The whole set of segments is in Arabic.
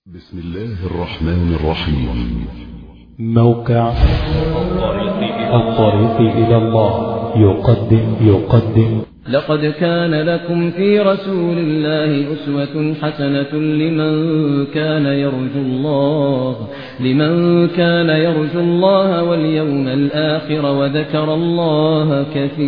بسم الله الرحمن الرحيم. موقع الطريق إلى الله يقدم لقد كان لكم في رسول الله أسوة حسنة لمن كان يرجو الله واليوم الآخر وذكر الله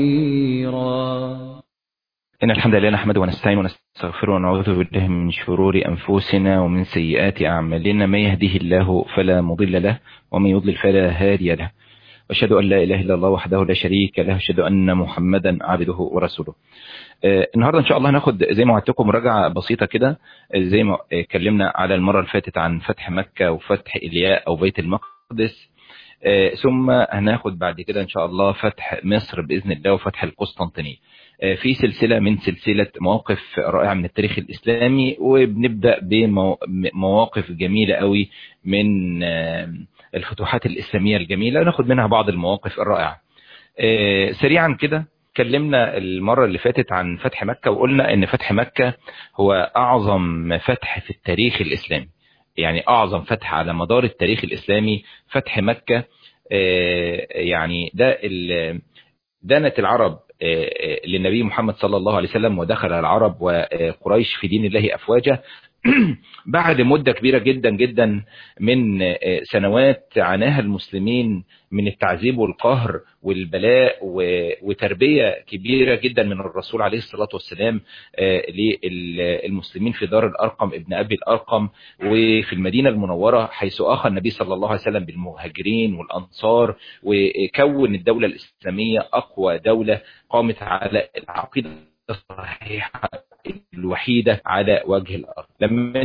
كثيرا. إن الحمد لله نحمده ونستعين ونستغفره ونعوذ بالله من شرور أنفسنا ومن سيئات أعمالنا. من يهده الله فلا مضل له ومن يضلل فلا هادي له، وأشهد أن لا إله إلا الله وحده لا شريك له، أشهد أن محمدا عبده ورسوله. النهاردة إن شاء الله هناخد زي ما وعدتكم مراجعة بسيطة كده، زي ما اتكلمنا على المرة اللي فاتت عن فتح مكة وفتح إلياء أو بيت المقدس، ثم هناخد بعد كده إن شاء الله فتح مصر بإذن الله وفتح القسطنطينية، في سلسلة من سلسلة مواقف رائعة من التاريخ الإسلامي. وبنبدأ بمواقف جميلة قوي من الفتوحات الإسلامية الجميلة، ناخد منها بعض المواقف الرائعة. سريعا كده اتكلمنا المرة اللي فاتت عن فتح مكة، وقلنا ان فتح مكة هو أعظم فتح في التاريخ الإسلامي، يعني أعظم فتح على مدار التاريخ الإسلامي فتح مكة. يعني ده دانت العرب للنبي محمد صلى الله عليه وسلم، ودخل العرب وقريش في دين الله أفواجا بعد مدة كبيرة جدا جدا من سنوات عناها المسلمين من التعذيب والقهر والبلاء، وتربية كبيرة جدا من الرسول عليه الصلاة والسلام للمسلمين في دار الأرقم ابن أبي الأرقم وفي المدينة المنورة، حيث آخى النبي صلى الله عليه وسلم بالمهاجرين والأنصار، وكون الدولة الإسلامية أقوى دولة قامت على العقيدة الصحيحة الوحيدة على وجه الأرض. لما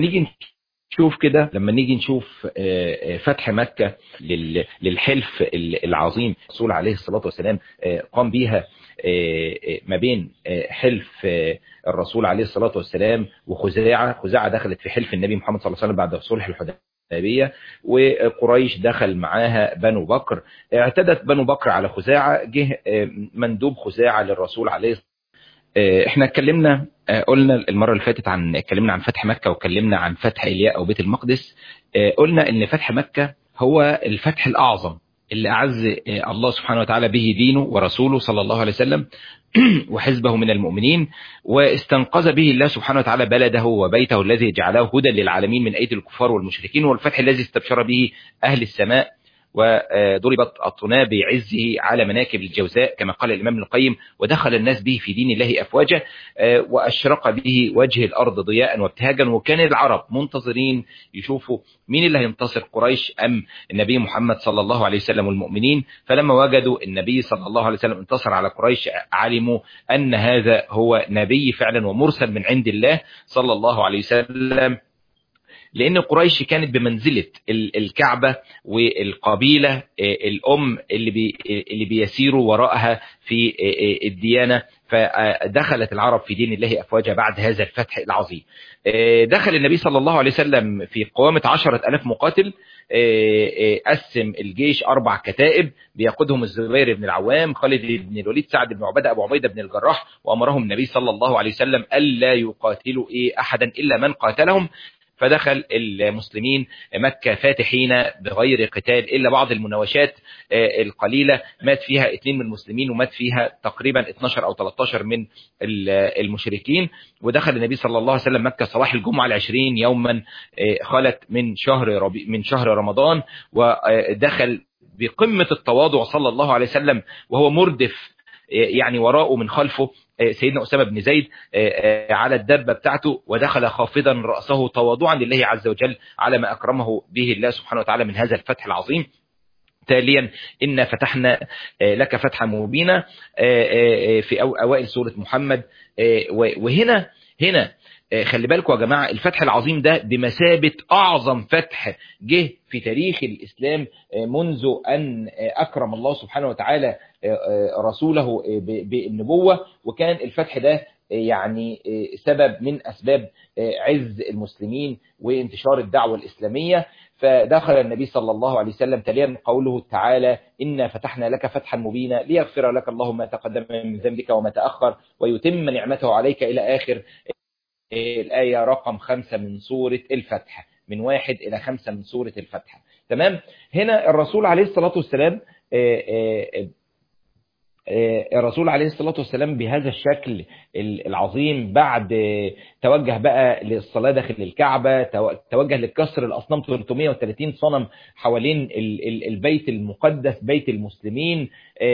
نيجي نشوف فتح مكة للحلف العظيم الرسول عليه الصلاة والسلام قام بيها ما بين حلف الرسول عليه الصلاة والسلام وخزاعة دخلت في حلف النبي محمد صلى الله عليه وسلم بعد صلح الحديبية، وقريش دخل معاها بنو بكر. اعتدت بنو بكر على خزاعة، جه مندوب خزاعة للرسول عليه. احنا قلنا المرة اللي فاتت اتكلمنا عن فتح مكة، واتكلمنا عن فتح إلياء أو بيت المقدس. قلنا ان فتح مكة هو الفتح الأعظم اللي أعز الله سبحانه وتعالى به دينه ورسوله صلى الله عليه وسلم وحزبه من المؤمنين، واستنقذ به الله سبحانه وتعالى بلده وبيته الذي جعله هدى للعالمين من أيدي الكفار والمشركين، والفتح الذي استبشر به أهل السماء، وضربت الطناب بعزه على مناكب الجوزاء كما قال الإمام ابن القيم، ودخل الناس به في دين الله أفواجا، وأشرق به وجه الأرض ضياء وابتهاجا. وكان العرب منتظرين يشوفوا مين اللي هينتصر، قريش أم النبي محمد صلى الله عليه وسلم والمؤمنين. فلما وجدوا النبي صلى الله عليه وسلم انتصر على قريش، علموا أن هذا هو نبي فعلا ومرسل من عند الله صلى الله عليه وسلم، لأن قريش كانت بمنزلة الكعبة والقبيلة الأم اللي بيسيروا وراءها في الديانة. فدخلت العرب في دين الله أفواجا بعد هذا الفتح العظيم. دخل النبي صلى الله عليه وسلم في قوامة 10,000 مقاتل، قسم الجيش 4 كتائب بيقودهم الزبير بن العوام، خالد بن الوليد، سعد بن عبادة، أبو عبيدة بن الجراح، وأمرهم النبي صلى الله عليه وسلم ألا يقاتلوا أحدا إلا من قاتلهم. فدخل المسلمين مكة فاتحين بغير قتال إلا بعض المناوشات القليلة مات فيها 2 من المسلمين، ومات فيها تقريبا 12 أو 13 من المشركين. ودخل النبي صلى الله عليه وسلم مكة صباح الجمعة 20 يوما خلت من شهر رمضان، ودخل بقمة التواضع صلى الله عليه وسلم وهو مردف يعني وراءه من خلفه سيدنا أسامة بن زيد على الدابة بتاعته، ودخل خافضا رأسه تواضعا لله عز وجل على ما أكرمه به الله سبحانه وتعالى من هذا الفتح العظيم. تاليا إن فتحنا لك فتحا مبينا في أوائل سورة محمد. وهنا خلي بالكم يا جماعة، الفتح العظيم ده بمثابة أعظم فتح جه في تاريخ الإسلام منذ أن أكرم الله سبحانه وتعالى رسوله بالنبوة، وكان الفتح ده يعني سبب من أسباب عز المسلمين وانتشار الدعوة الإسلامية. فدخل النبي صلى الله عليه وسلم تليا قوله تعالى: إنا فتحنا لك فتحا مبينا ليغفر لك الله ما تقدم من ذنبك وما تأخر ويتم نعمته عليك إلى آخر الآية رقم 5 من سورة الفتح. من 1 إلى 5 من سورة الفتح. تمام. هنا الرسول عليه الصلاة والسلام بهذا الشكل العظيم بعد توجه بقى للصلاة داخل الكعبة، توجه لكسر الأصنام 330 صنم حوالين البيت المقدس بيت المسلمين،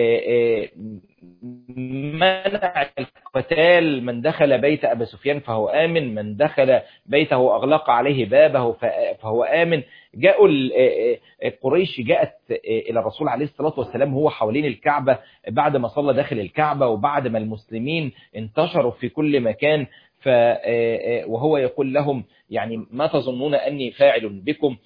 منع القتال، من دخل بيت أبي سفيان فهو آمن، من دخل بيته أغلق عليه بابه فهو آمن. جاءوا قريش جاءت إلى الرسول عليه الصلاة والسلام هو حوالين الكعبة بعد ما صلى داخل الكعبة وبعد ما المسلمين انتشروا في كل مكان، وهو يقول لهم يعني ما تظنون أني فاعل بكم؟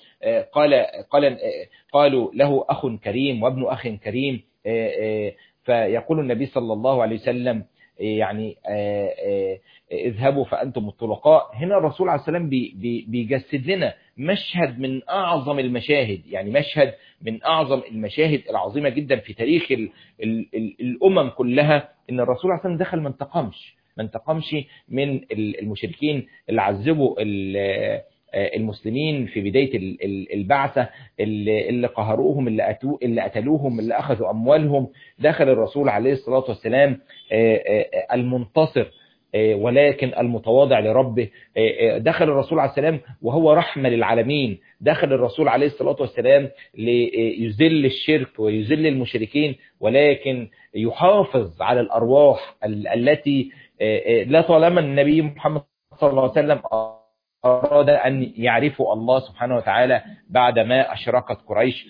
قالوا له أخ كريم وابن أخ كريم. فيقول النبي صلى الله عليه وسلم يعني اذهبوا فأنتم الطلقاء. هنا الرسول عليه السلام بيجسد لنا مشهد من أعظم المشاهد، يعني مشهد من أعظم المشاهد العظيمة جدا في تاريخ الأمم كلها، إن الرسول عليه السلام دخل ما انتقمش من المشركين اللي عذبوا المسلمين في بداية البعثة، اللي قهروهم، اللي قتلوهم، اللي أخذوا أموالهم. دخل الرسول عليه الصلاة والسلام المنتصر ولكن المتواضع لربه. دخل الرسول عليه السلام وهو رحمة للعالمين. دخل الرسول عليه الصلاة والسلام ليذل الشرك ويذل المشركين، ولكن يحافظ على الأرواح التي لا طالما النبي محمد صلى الله عليه وسلم أراد أن يعرفوا الله سبحانه وتعالى بعدما أشركت قريش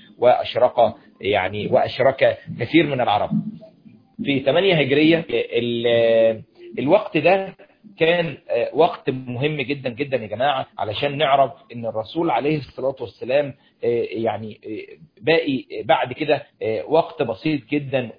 وأشرك كثير من العرب. في 8 هجرية الوقت ده كان وقت مهم جدا جدا يا جماعة، علشان نعرف ان الرسول عليه الصلاة والسلام يعني باقي بعد كده وقت بسيط جدا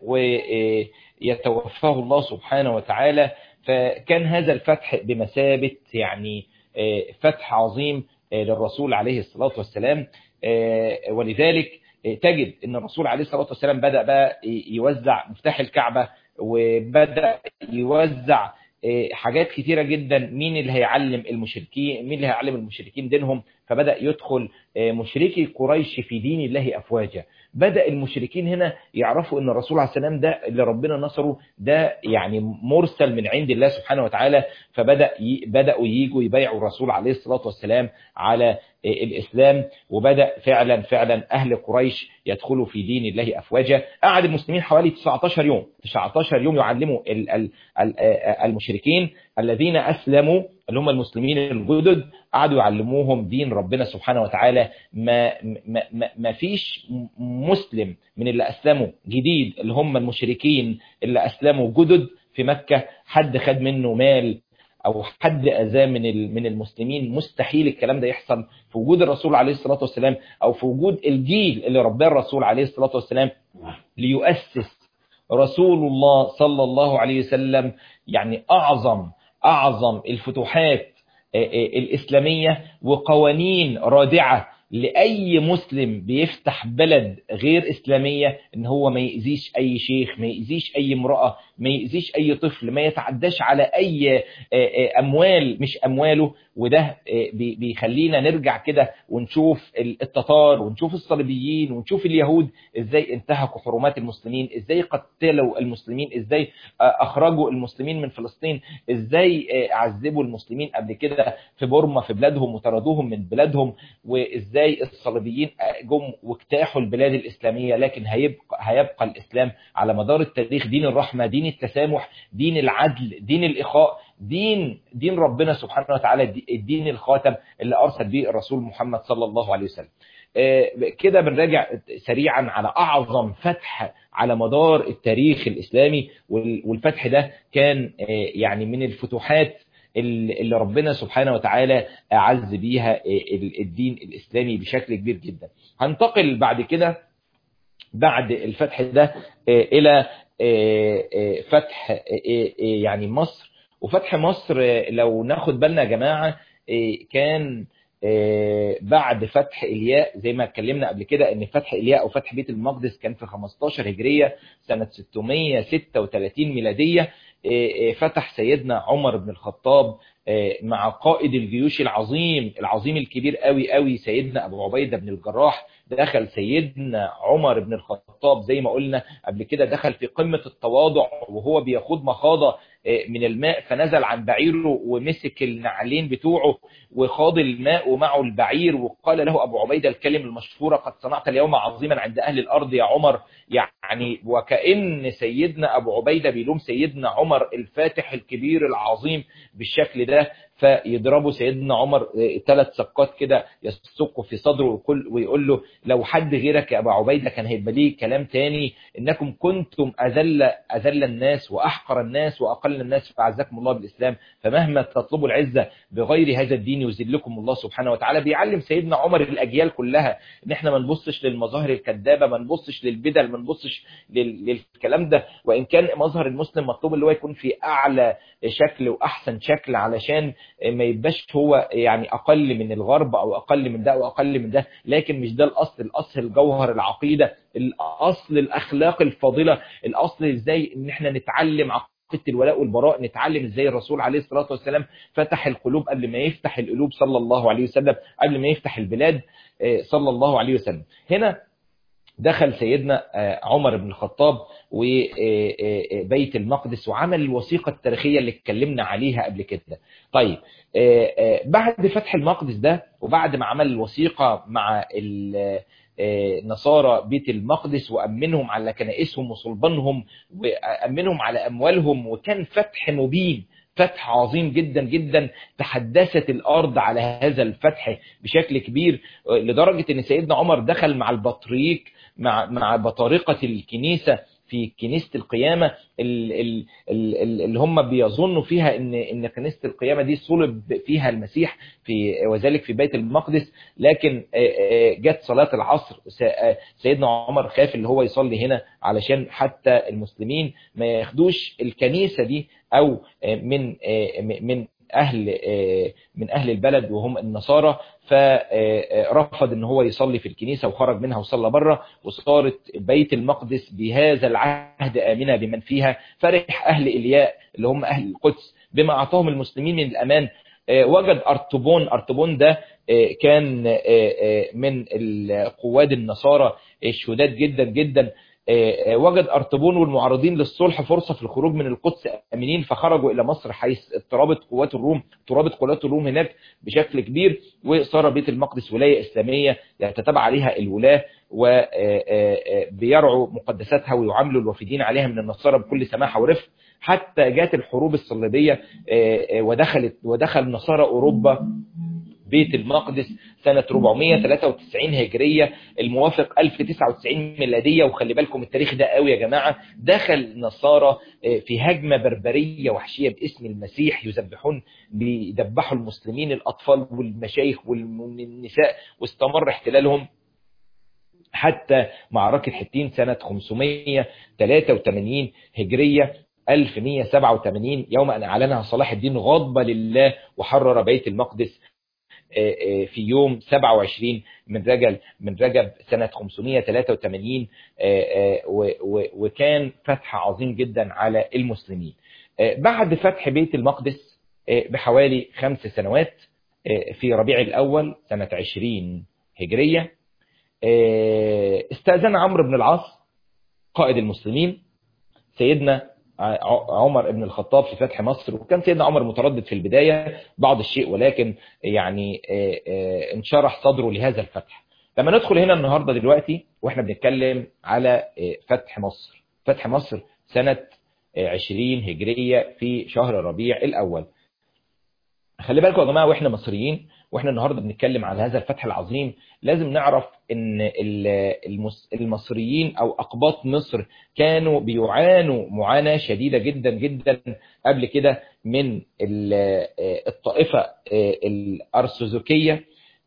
ويتوفاه الله سبحانه وتعالى. فكان هذا الفتح بمثابة يعني فتح عظيم للرسول عليه الصلاة والسلام. ولذلك تجد ان الرسول عليه الصلاة والسلام بدأ بقى يوزع مفتاح الكعبة، وبدأ يوزع حاجات كتيرة جدا. مين اللي هيعلم المشركين دينهم؟ فبدأ يدخل مشركي قريش في دين الله أفواجا. بدأ المشركين هنا يعرفوا ان الرسول عليه السلام ده اللي ربنا نصره ده يعني مرسل من عند الله سبحانه وتعالى. فبدأوا ييجوا يبايعوا الرسول عليه الصلاة والسلام على الإسلام، وبدأ فعلا أهل قريش يدخلوا في دين الله أفواجا. قعد المسلمين حوالي 19 يوم يعلموا المشركين الذين أسلموا اللي هم المسلمين الجدد، قعدوا يعلموهم دين ربنا سبحانه وتعالى. ما فيش مسلم من اللي أسلموا جديد اللي هم المشركين اللي أسلموا جدد في مكة حد خد منه مال أو حد أذاه من المسلمين. مستحيل الكلام ده يحصل في وجود الرسول عليه الصلاة والسلام، أو في وجود الجيل اللي رباه الرسول عليه الصلاة والسلام ليؤسس رسول الله صلى الله عليه وسلم يعني أعظم الفتوحات الإسلامية وقوانين رادعة لأي مسلم بيفتح بلد غير إسلامية، إن هو ما يأذيش أي شيخ، ما يأذيش أي امرأة، ما يأذيش أي طفل، ما يتعداش على أي أموال مش أمواله. وده بيخلينا نرجع كده ونشوف التتار ونشوف الصليبيين ونشوف اليهود إزاي انتهكوا حرمات المسلمين، إزاي قتلوا المسلمين، إزاي أخرجوا المسلمين من فلسطين، إزاي عذبوا المسلمين قبل كده في بورما في بلادهم وطردوهم من بلادهم، وإزاي الصليبيين جم واجتاحوا البلاد الإسلامية. لكن هيبقى الإسلام على مدار التاريخ دين الرحمة، دين التسامح، دين العدل، دين الإخاء، دين ربنا سبحانه وتعالى، الدين الخاتم اللي أرسل به الرسول محمد صلى الله عليه وسلم. كده بنراجع سريعا على أعظم فتح على مدار التاريخ الإسلامي، والفتح ده كان يعني من الفتوحات اللي ربنا سبحانه وتعالى أعز بيها الدين الإسلامي بشكل كبير جدا. هنتقل بعد كده بعد الفتح ده إلى فتح يعني مصر. وفتح مصر لو ناخد بالنا يا جماعة كان بعد فتح إلياء، زي ما اتكلمنا قبل كده ان فتح إلياء او فتح بيت المقدس كان في 15 هجرية سنة 636 ميلادية. فتح سيدنا عمر بن الخطاب مع قائد الجيوش العظيم الكبير قوي قوي سيدنا أبو عبيدة بن الجراح. دخل سيدنا عمر بن الخطاب زي ما قلنا قبل كده، دخل في قمة التواضع وهو بيخوض مخاضة من الماء، فنزل عن بعيره ومسك النعلين بتوعه وخاض الماء ومعه البعير، وقال له أبو عبيدة الكلمة المشهورة: قد صنعت اليوم عظيما عند أهل الأرض يا عمر. يعني وكأن سيدنا أبو عبيدة بيلوم سيدنا عمر الفاتح الكبير العظيم بالشكل ده، فيضربه سيدنا عمر 3 سقات كده يسقه في صدره ويقول له: لو حد غيرك يا أبو عبيدة كان هيبقى ليه كلام تاني، إنكم كنتم أذل الناس وأحقر الناس وأقل الناس، فعزكم الله بالإسلام، فمهما تطلبوا العزة بغير هذا الدين يذلكم الله سبحانه وتعالى. بيعلم سيدنا عمر الأجيال كلها إن احنا ما نبصش للمظاهر الكذابة، ما نبصش للبدل، ما نبصش للكلام ده، وإن كان مظهر المسلم مطلوب اللي هو يكون في أعلى شكل وأحسن شكل علشان ما يبقاش هو يعني أقل من الغرب أو أقل من ده أو أقل من ده، لكن مش ده الأصل. الأصل الجوهر، العقيدة، الأصل الأخلاق الفاضلة، الأصل إزاي إن احنا نتعلم عقيدة الولاء والبراء، نتعلم إزاي الرسول عليه الصلاة والسلام فتح القلوب قبل ما يفتح القلوب صلى الله عليه وسلم، قبل ما يفتح البلاد صلى الله عليه وسلم. هنا دخل سيدنا عمر بن الخطاب وبيت المقدس وعمل الوثيقة التاريخية اللي اتكلمنا عليها قبل كده. طيب بعد فتح المقدس ده وبعد ما عمل الوثيقة مع نصارى بيت المقدس وأمنهم على كنائسهم وصلبانهم وأمنهم على أموالهم، وكان فتح مبين، فتح عظيم جدا جدا، تحدثت الأرض على هذا الفتح بشكل كبير، لدرجة أن سيدنا عمر دخل مع البطريق مع بطارقة الكنيسة في كنيسة القيامة اللي هم بيظنوا فيها ان كنيسة القيامة دي صلب فيها المسيح وذلك في بيت المقدس. لكن جت صلاة العصر، سيدنا عمر خاف اللي هو يصلي هنا علشان حتى المسلمين ما ياخدوش الكنيسة دي او من اهل البلد وهم النصارى، فرفض ان هو يصلي في الكنيسة وخرج منها وصلى بره، وصارت بيت المقدس بهذا العهد آمنة بمن فيها. فرح اهل إلياء اللي هم اهل القدس بما اعطاهم المسلمين من الامان. وجد أرطبون ده كان من القواد النصارى الشداد جدا جدا. وجد أرطبون والمعارضين للصلح فرصة في الخروج من القدس أمنين، فخرجوا إلى مصر حيث ترابط قوات الروم هناك بشكل كبير، وصار بيت المقدس ولاية إسلامية يتتبع عليها الولاة وبيرعوا مقدساتها ويعاملوا الوافدين عليها من النصارى بكل سماحة ورفق، حتى جات الحروب الصليبية ودخل نصارى أوروبا بيت المقدس سنة 493 هجرية الموافق 1099 ميلادية. وخلي بالكم التاريخ ده قوي يا جماعة. دخل نصارى في هجمة بربرية وحشية باسم المسيح، بيدبحوا المسلمين، الأطفال والمشايخ والنساء، واستمر احتلالهم حتى معركة حطين سنة 583 هجرية 1187 يوم أن أعلنها صلاح الدين غضبا لله وحرر بيت المقدس في يوم 27 من رجب سنة 583. وكان فتح عظيم جدا على المسلمين. بعد فتح بيت المقدس بحوالي 5 سنوات في ربيع الأول سنة 20 هجرية استأذن عمرو بن العاص قائد المسلمين سيدنا عمر بن الخطاب في فتح مصر. وكان سيدنا عمر متردد في البداية بعض الشيء، ولكن يعني انشرح صدره لهذا الفتح. لما ندخل هنا النهاردة دلوقتي واحنا بنتكلم على فتح مصر سنة 20 هجرية في شهر ربيع الأول. خلي بالكم يا جماعة، واحنا مصريين واحنا النهاردة بنتكلم على هذا الفتح العظيم، لازم نعرف ان المصريين او اقباط مصر كانوا بيعانوا معاناة شديدة جدا جدا قبل كده من الطائفة الارثوذكية،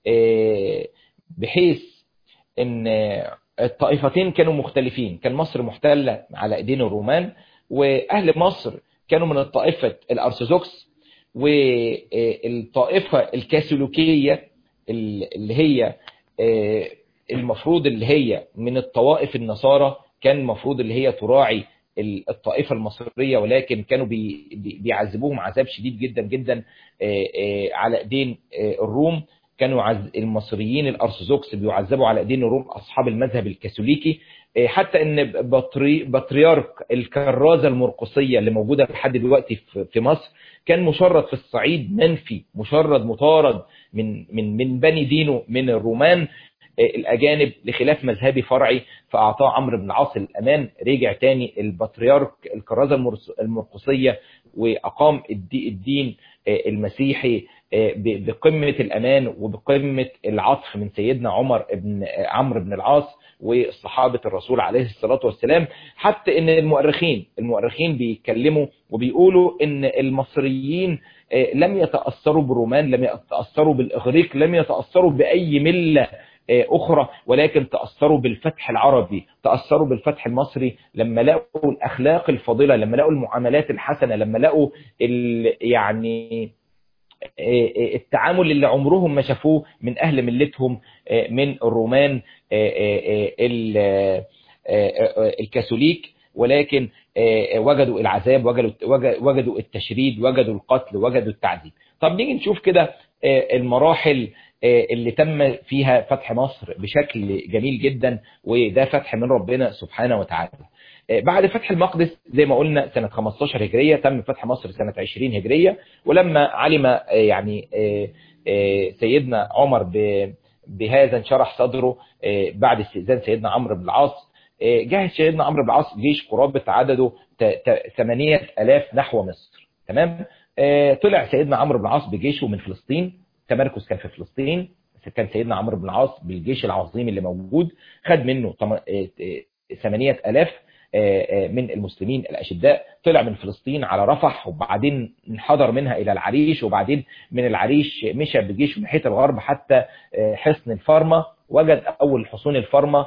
بحيث ان الطائفتين كانوا مختلفين. كان مصر محتلة على ايدين الرومان، واهل مصر كانوا من الطائفة الارثوذكس، والطائفة الكاثوليكية اللي هي المفروض اللي هي من الطوائف النصارى كان المفروض اللي هي تراعي الطائفة المصرية، ولكن كانوا بيعذبوهم عذاب شديد جدا جدا على ايدين الروم. كانوا المصريين الأرثوذكس بيعذبوا على ايدين الروم أصحاب المذهب الكاثوليكي، حتى ان بطريرك الكرازة المرقسية اللي موجودة لحد دلوقتي في مصر كان مشرد في الصعيد منفي، مشرد مطارد من بني دينه من الرومان الأجانب لخلاف مذهبي فرعي، فأعطاه عمرو بن العاص الأمان. رجع تاني البطريرك الكرازة المرقسية وأقام الدين المسيحي بقمة الأمان وبقمة العطف من سيدنا عمرو بن العاص وصحابة الرسول عليه الصلاة والسلام. حتى ان المؤرخين بيتكلموا وبيقولوا ان المصريين لم يتأثروا بالرومان، لم يتأثروا بالإغريق، لم يتأثروا بأي ملة أخرى، ولكن تأثروا بالفتح العربي، تأثروا بالفتح المصري لما لقوا الأخلاق الفاضلة، لما لقوا المعاملات الحسنة، لما لقوا يعني التعامل اللي عمرهم ما شافوه من أهل ملتهم من الرومان الكاثوليك، ولكن وجدوا العذاب، وجدوا التشريد، وجدوا القتل، وجدوا التعذيب. طب نيجي نشوف كده المراحل اللي تم فيها فتح مصر بشكل جميل جدا، وده فتح من ربنا سبحانه وتعالى. بعد فتح المقدس زي ما قلنا سنة 15 هجرية، تم فتح مصر سنة 20 هجرية. ولما علم يعني سيدنا عمر بهذا انشرح صدره بعد استئذان سيدنا عمرو بن العاص. جهز سيدنا عمرو بن العاص جيش قرابة عدده 8000 نحو مصر. تمام. طلع سيدنا عمرو بن العاص بجيشه من فلسطين، تمركز كان في فلسطين. كان سيدنا عمرو بن العاص بالجيش العظيم اللي موجود خد منه 8000 من المسلمين الأشداء. طلع من فلسطين على رفح، وبعدين انحدر منها إلى العريش، وبعدين من العريش مشى بجيش ناحية الغرب حتى حصن الفارمة. وجد أول حصون الفارمة.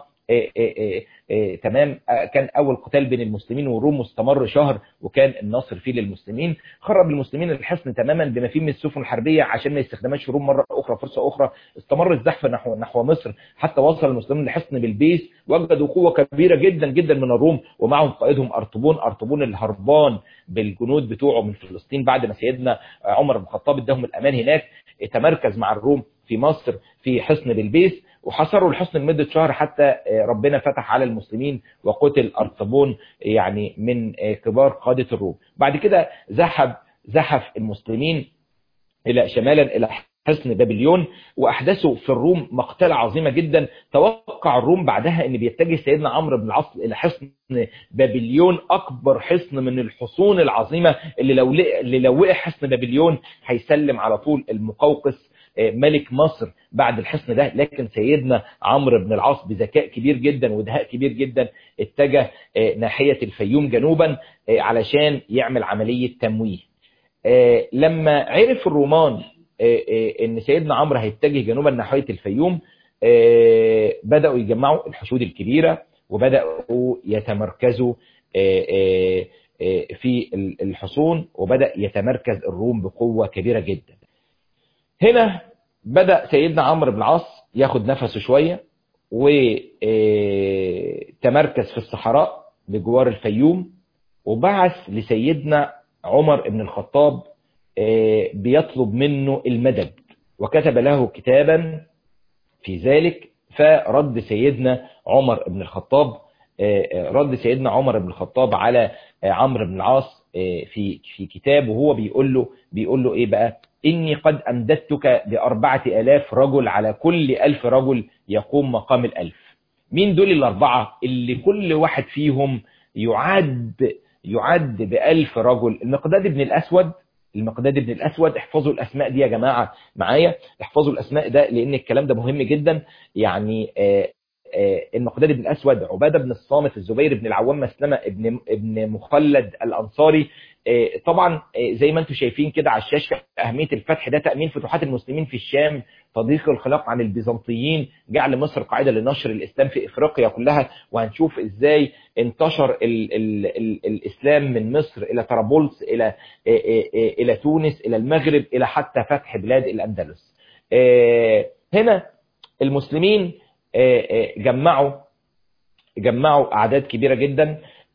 تمام. كان أول قتال بين المسلمين والروم مستمر شهر، وكان النصر فيه للمسلمين. خرب المسلمين الحصن تماما بما فيه من السفن الحربية عشان ما يستخدمهاش الروم مرة أخرى، فرصة أخرى. استمر الزحف نحو مصر حتى وصل المسلمين لحصن بلبيس. وجدوا قوة كبيرة جدا جدا من الروم، ومعهم قائدهم أرطبون الهربان بالجنود بتوعه من فلسطين بعد ما سيدنا عمر بن الخطاب اداهم الأمان هناك. تمركز مع الروم في مصر في حصن بلبيس، وحصروا الحصن لمدة شهر حتى ربنا فتح على المسلمين وقتل أرطبون يعني من كبار قادة الروم. بعد كده زحف المسلمين شمالا إلى حصن بابليون، وأحدثوا في الروم مقتلة عظيمة جدا. توقع الروم بعدها أن بيتجه سيدنا عمرو بن العاص إلى حصن بابليون، أكبر حصن من الحصون العظيمة اللي لو وقع حصن بابليون هيسلم على طول المقوقس ملك مصر بعد الحصن ده. لكن سيدنا عمرو بن العاص بذكاء كبير جدا ودهاء كبير جدا اتجه ناحية الفيوم جنوبا علشان يعمل عملية تمويه. لما عرف الرومان ان سيدنا عمرو هيتجه جنوبا ناحية الفيوم، بدأوا يجمعوا الحشود الكبيرة وبدأوا يتمركزوا في الحصون، وبدأ يتمركز الروم بقوة كبيرة جدا. هنا بدأ سيدنا عمرو بن العاص ياخد نفسه شوية، وتمركز في الصحراء بجوار الفيوم، وبعث لسيدنا عمر بن الخطاب بيطلب منه المدد، وكتب له كتابا في ذلك. فرد سيدنا عمر بن الخطاب على عمرو بن العاص في كتاب، وهو بيقول له ايه بقى؟ إني قد أمددتك ب4000 رجل، على كل 1000 رجل يقوم مقام 1000. مين دول الأربعة اللي كل واحد فيهم يعد ب1000 رجل؟ المقداد بن الأسود. احفظوا الأسماء دي يا جماعة معايا، احفظوا الأسماء ده لأن الكلام ده مهم جدا. يعني المقداد بن الأسود، عبادة بن الصامت، الزبير بن العوام، مسلمة ابن مخلد الأنصاري. طبعا زي ما انتم شايفين كده على الشاشة، أهمية الفتح ده تأمين فتوحات المسلمين في الشام، تضييق الخلاق عن البيزنطيين، جعل مصر قاعدة لنشر الإسلام في إفريقيا كلها. وهنشوف إزاي انتشر الإسلام من مصر إلى طرابلس، إلى تونس، إلى المغرب، إلى حتى فتح بلاد الأندلس. هنا المسلمين جمعوا أعداد كبيرة جدا.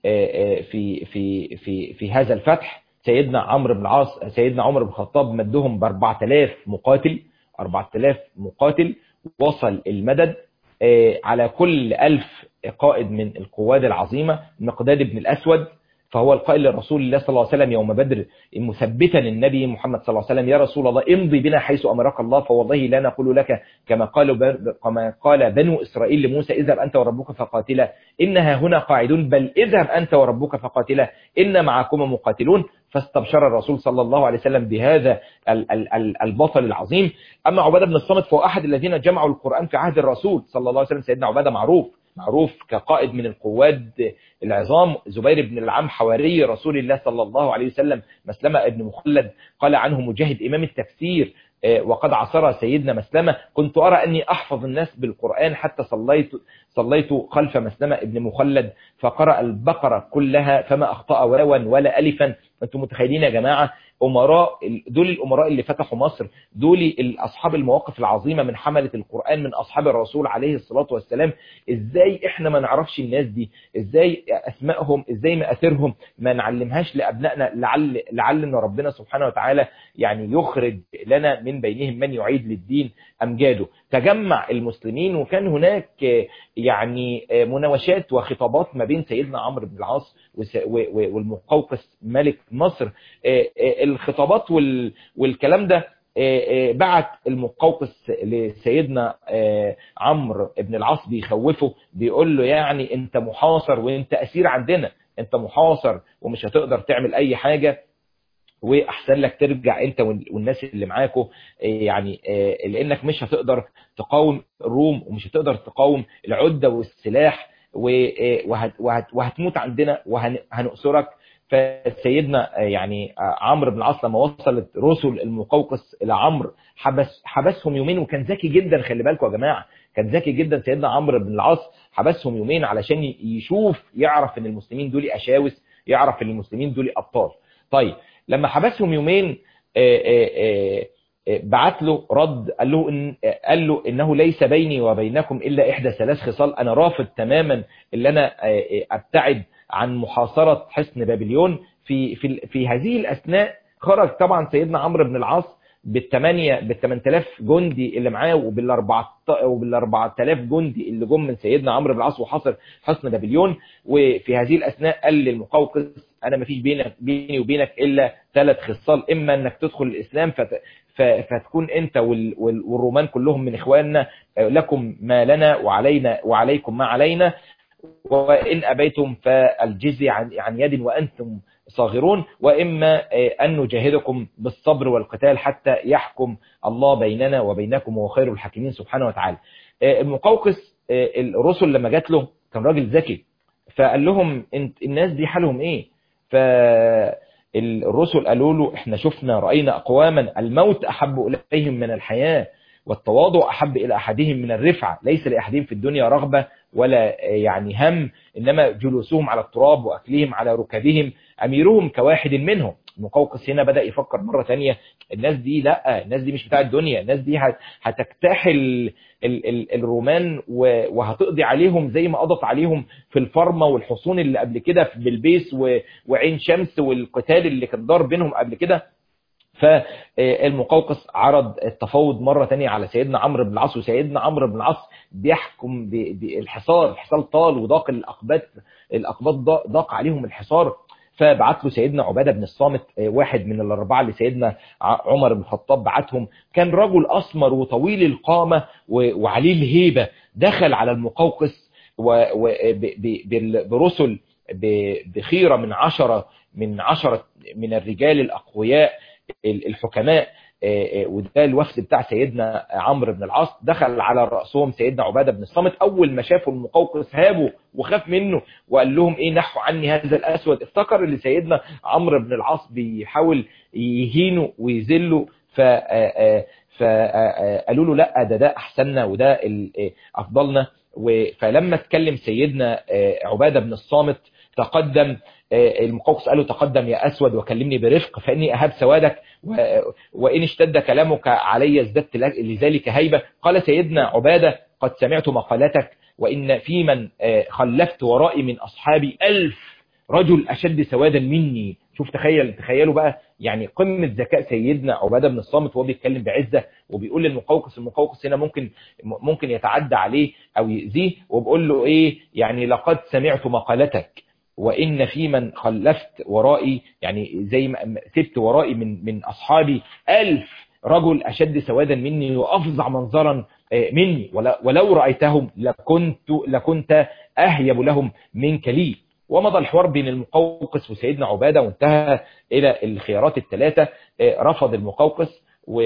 في هذا الفتح. سيدنا عمرو بن العاص سيدنا عمر بن الخطاب مدهم ب 4000 مقاتل، 4000 مقاتل. وصل المدد على كل 1000 قائد من القواد العظيمة. مقداد بن الأسود فهو القائل لرسول الله صلى الله عليه وسلم يوم بدر مثبتا النبي محمد صلى الله عليه وسلم: يا رسول الله امضي بنا حيث أمرك الله، فوالله لا نقول لك كما قال بنو إسرائيل لموسى: اذهب أنت وربك فقاتلا إنها هنا قاعدون، بل اذهب أنت وربك فقاتلا إن معكما مقاتلون. فاستبشر الرسول صلى الله عليه وسلم بهذا البطل العظيم. أما عبادة بن الصامت فهو أحد الذين جمعوا القرآن في عهد الرسول صلى الله عليه وسلم. سيدنا عبادة معروف كقائد من القواد العظام. زبير بن العم حواري رسول الله صلى الله عليه وسلم. مسلمة ابن مخلد قال عنه مجاهد إمام التفسير وقد عصر سيدنا مسلمة: كنت أرى أني أحفظ الناس بالقرآن حتى صليت خلف مسلمة ابن مخلد فقرأ البقرة كلها فما أخطأ واوا ولا ألفا. أنتم متخيلين يا جماعة؟ دول الأمراء اللي فتحوا مصر، دول أصحاب المواقف العظيمة من حملة القرآن، من أصحاب الرسول عليه الصلاة والسلام. إزاي إحنا ما نعرفش الناس دي؟ إزاي أسمائهم؟ إزاي مآثرهم ما نعلمهاش لأبنائنا؟ لعلنا ربنا سبحانه وتعالى يعني يخرج لنا من بينهم من يعيد للدين أمجاده. تجمع المسلمين وكان هناك يعني مناوشات وخطابات ما بين سيدنا عمرو بن العاص والمقوقس ملك مصر. الخطابات والكلام ده بعت المقوقس لسيدنا عمرو بن العاص بيخوفه، بيقول له يعني انت محاصر وانت اسير عندنا، انت محاصر ومش هتقدر تعمل اي حاجة، واحسن لك ترجع انت والناس اللي معاكوا يعني لانك مش هتقدر تقاوم الروم ومش هتقدر تقاوم العدة والسلاح وهتموت عندنا وهنأسرك. فسيدنا يعني عمرو بن العاص لما وصلت رسل المقوقس الى عمرو حبسهم يومين، وكان ذكي جدا. خلي بالكم يا جماعه، كان ذكي جدا سيدنا عمرو بن العاص. حبسهم يومين علشان يعرف ان المسلمين دول اشاوس، يعرف ان المسلمين دول ابطال. طيب لما حبسهم يومين بعت له رد، قال له انه ليس بيني وبينكم الا احدى ثلاث خصال. انا رافض تماما اللي انا ابتعد عن محاصرة حصن بابليون. في هذه الأثناء خرج طبعا سيدنا عمرو بن العاص بال8000 جندي اللي معاه وبال4000 جندي اللي جم من سيدنا عمرو بن العاص وحاصر حصن بابليون. وفي هذه الأثناء قال للمقوقس: أنا ما فيش بيني وبينك إلا 3 خصال، إما أنك تدخل الإسلام فتكون أنت والرومان كلهم من إخواننا، لكم ما لنا وعليكم ما علينا، وإن أبيتم فالجزية عن يد وأنتم صاغرون، وإما أن نجاهدكم بالصبر والقتال حتى يحكم الله بيننا وبينكم وهو خير الحاكمين سبحانه وتعالى. المقوقس الرسل لما جات له كان راجل ذكي، فقال لهم الناس دي حالهم إيه؟ فالرسل قالوا له: إحنا شفنا رأينا أقواما الموت أحب إليهم من الحياة، والتواضع أحب إلى أحدهم من الرفعة، ليس لأحدهم في الدنيا رغبة ولا يعني هم، إنما جلوسهم على التراب وأكلهم على ركبهم أميرهم كواحد منهم. المقوقس هنا بدأ يفكر مرة تانية: الناس دي لا، الناس دي مش بتاع الدنيا، الناس دي هتجتاحل الرومان وهتقضي عليهم زي ما قضت عليهم في الفرمة والحصون اللي قبل كده في بلبيس وعين شمس والقتال اللي كان دار بينهم قبل كده. فالمقوقس عرض التفاوض مرة تانية على سيدنا عمرو بن العاص، وسيدنا عمرو بن العاص بيحكم الحصار طال وضاق الأقباط ضاق عليهم الحصار. فبعت له سيدنا عبادة بن الصامت، واحد من الأربعة اللي سيدنا عمر بن الخطاب بعتهم. كان رجل أسمر وطويل القامة وعليه الهيبة. دخل على المقوقس برسل بخيرة من 10 من الرجال الأقوياء الحكماء، وده الوفد بتاع سيدنا عمرو بن العاص. دخل على رأسهم سيدنا عبادة بن الصامت. أول ما شافوا المقوقس هابوا وخاف منه وقال لهم: إيه نحوا عني هذا الأسود. افتكر اللي سيدنا عمرو بن العاص بيحاول يهينه ويذله، فقالوا له: لا، ده أحسننا وده أفضلنا. فلما اتكلم سيدنا عبادة بن الصامت تقدم. المقوقس قال له: تقدم يا أسود وكلمني برفق فإني أهب سوادك، وإن اشتد كلامك علي ازددت لذلك هيبة. قال سيدنا عبادة: قد سمعت مقالتك، وإن في من خلفت ورائي من أصحابي 1000 رجل أشد سوادا مني. شوف تخيلوا بقى يعني قمة ذكاء سيدنا عبادة بن الصامت وهو بيتكلم بعزة وبيقول للمقوقس، المقوقس هنا ممكن يتعدى عليه أو يؤذيه، وبيقول له إيه يعني لقد سمعت مقالتك وإن في من خلفت ورائي، يعني زي ما سبت ورائي من أصحابي 1000 رجل أشد سوادا مني وأفظع منظرا مني، ولو رأيتهم لكنت أهيب لهم منك لي. ومضى الحوار بين المقوقس وسيدنا عبادة وانتهى إلى الخيارات الثلاثة. رفض المقوقس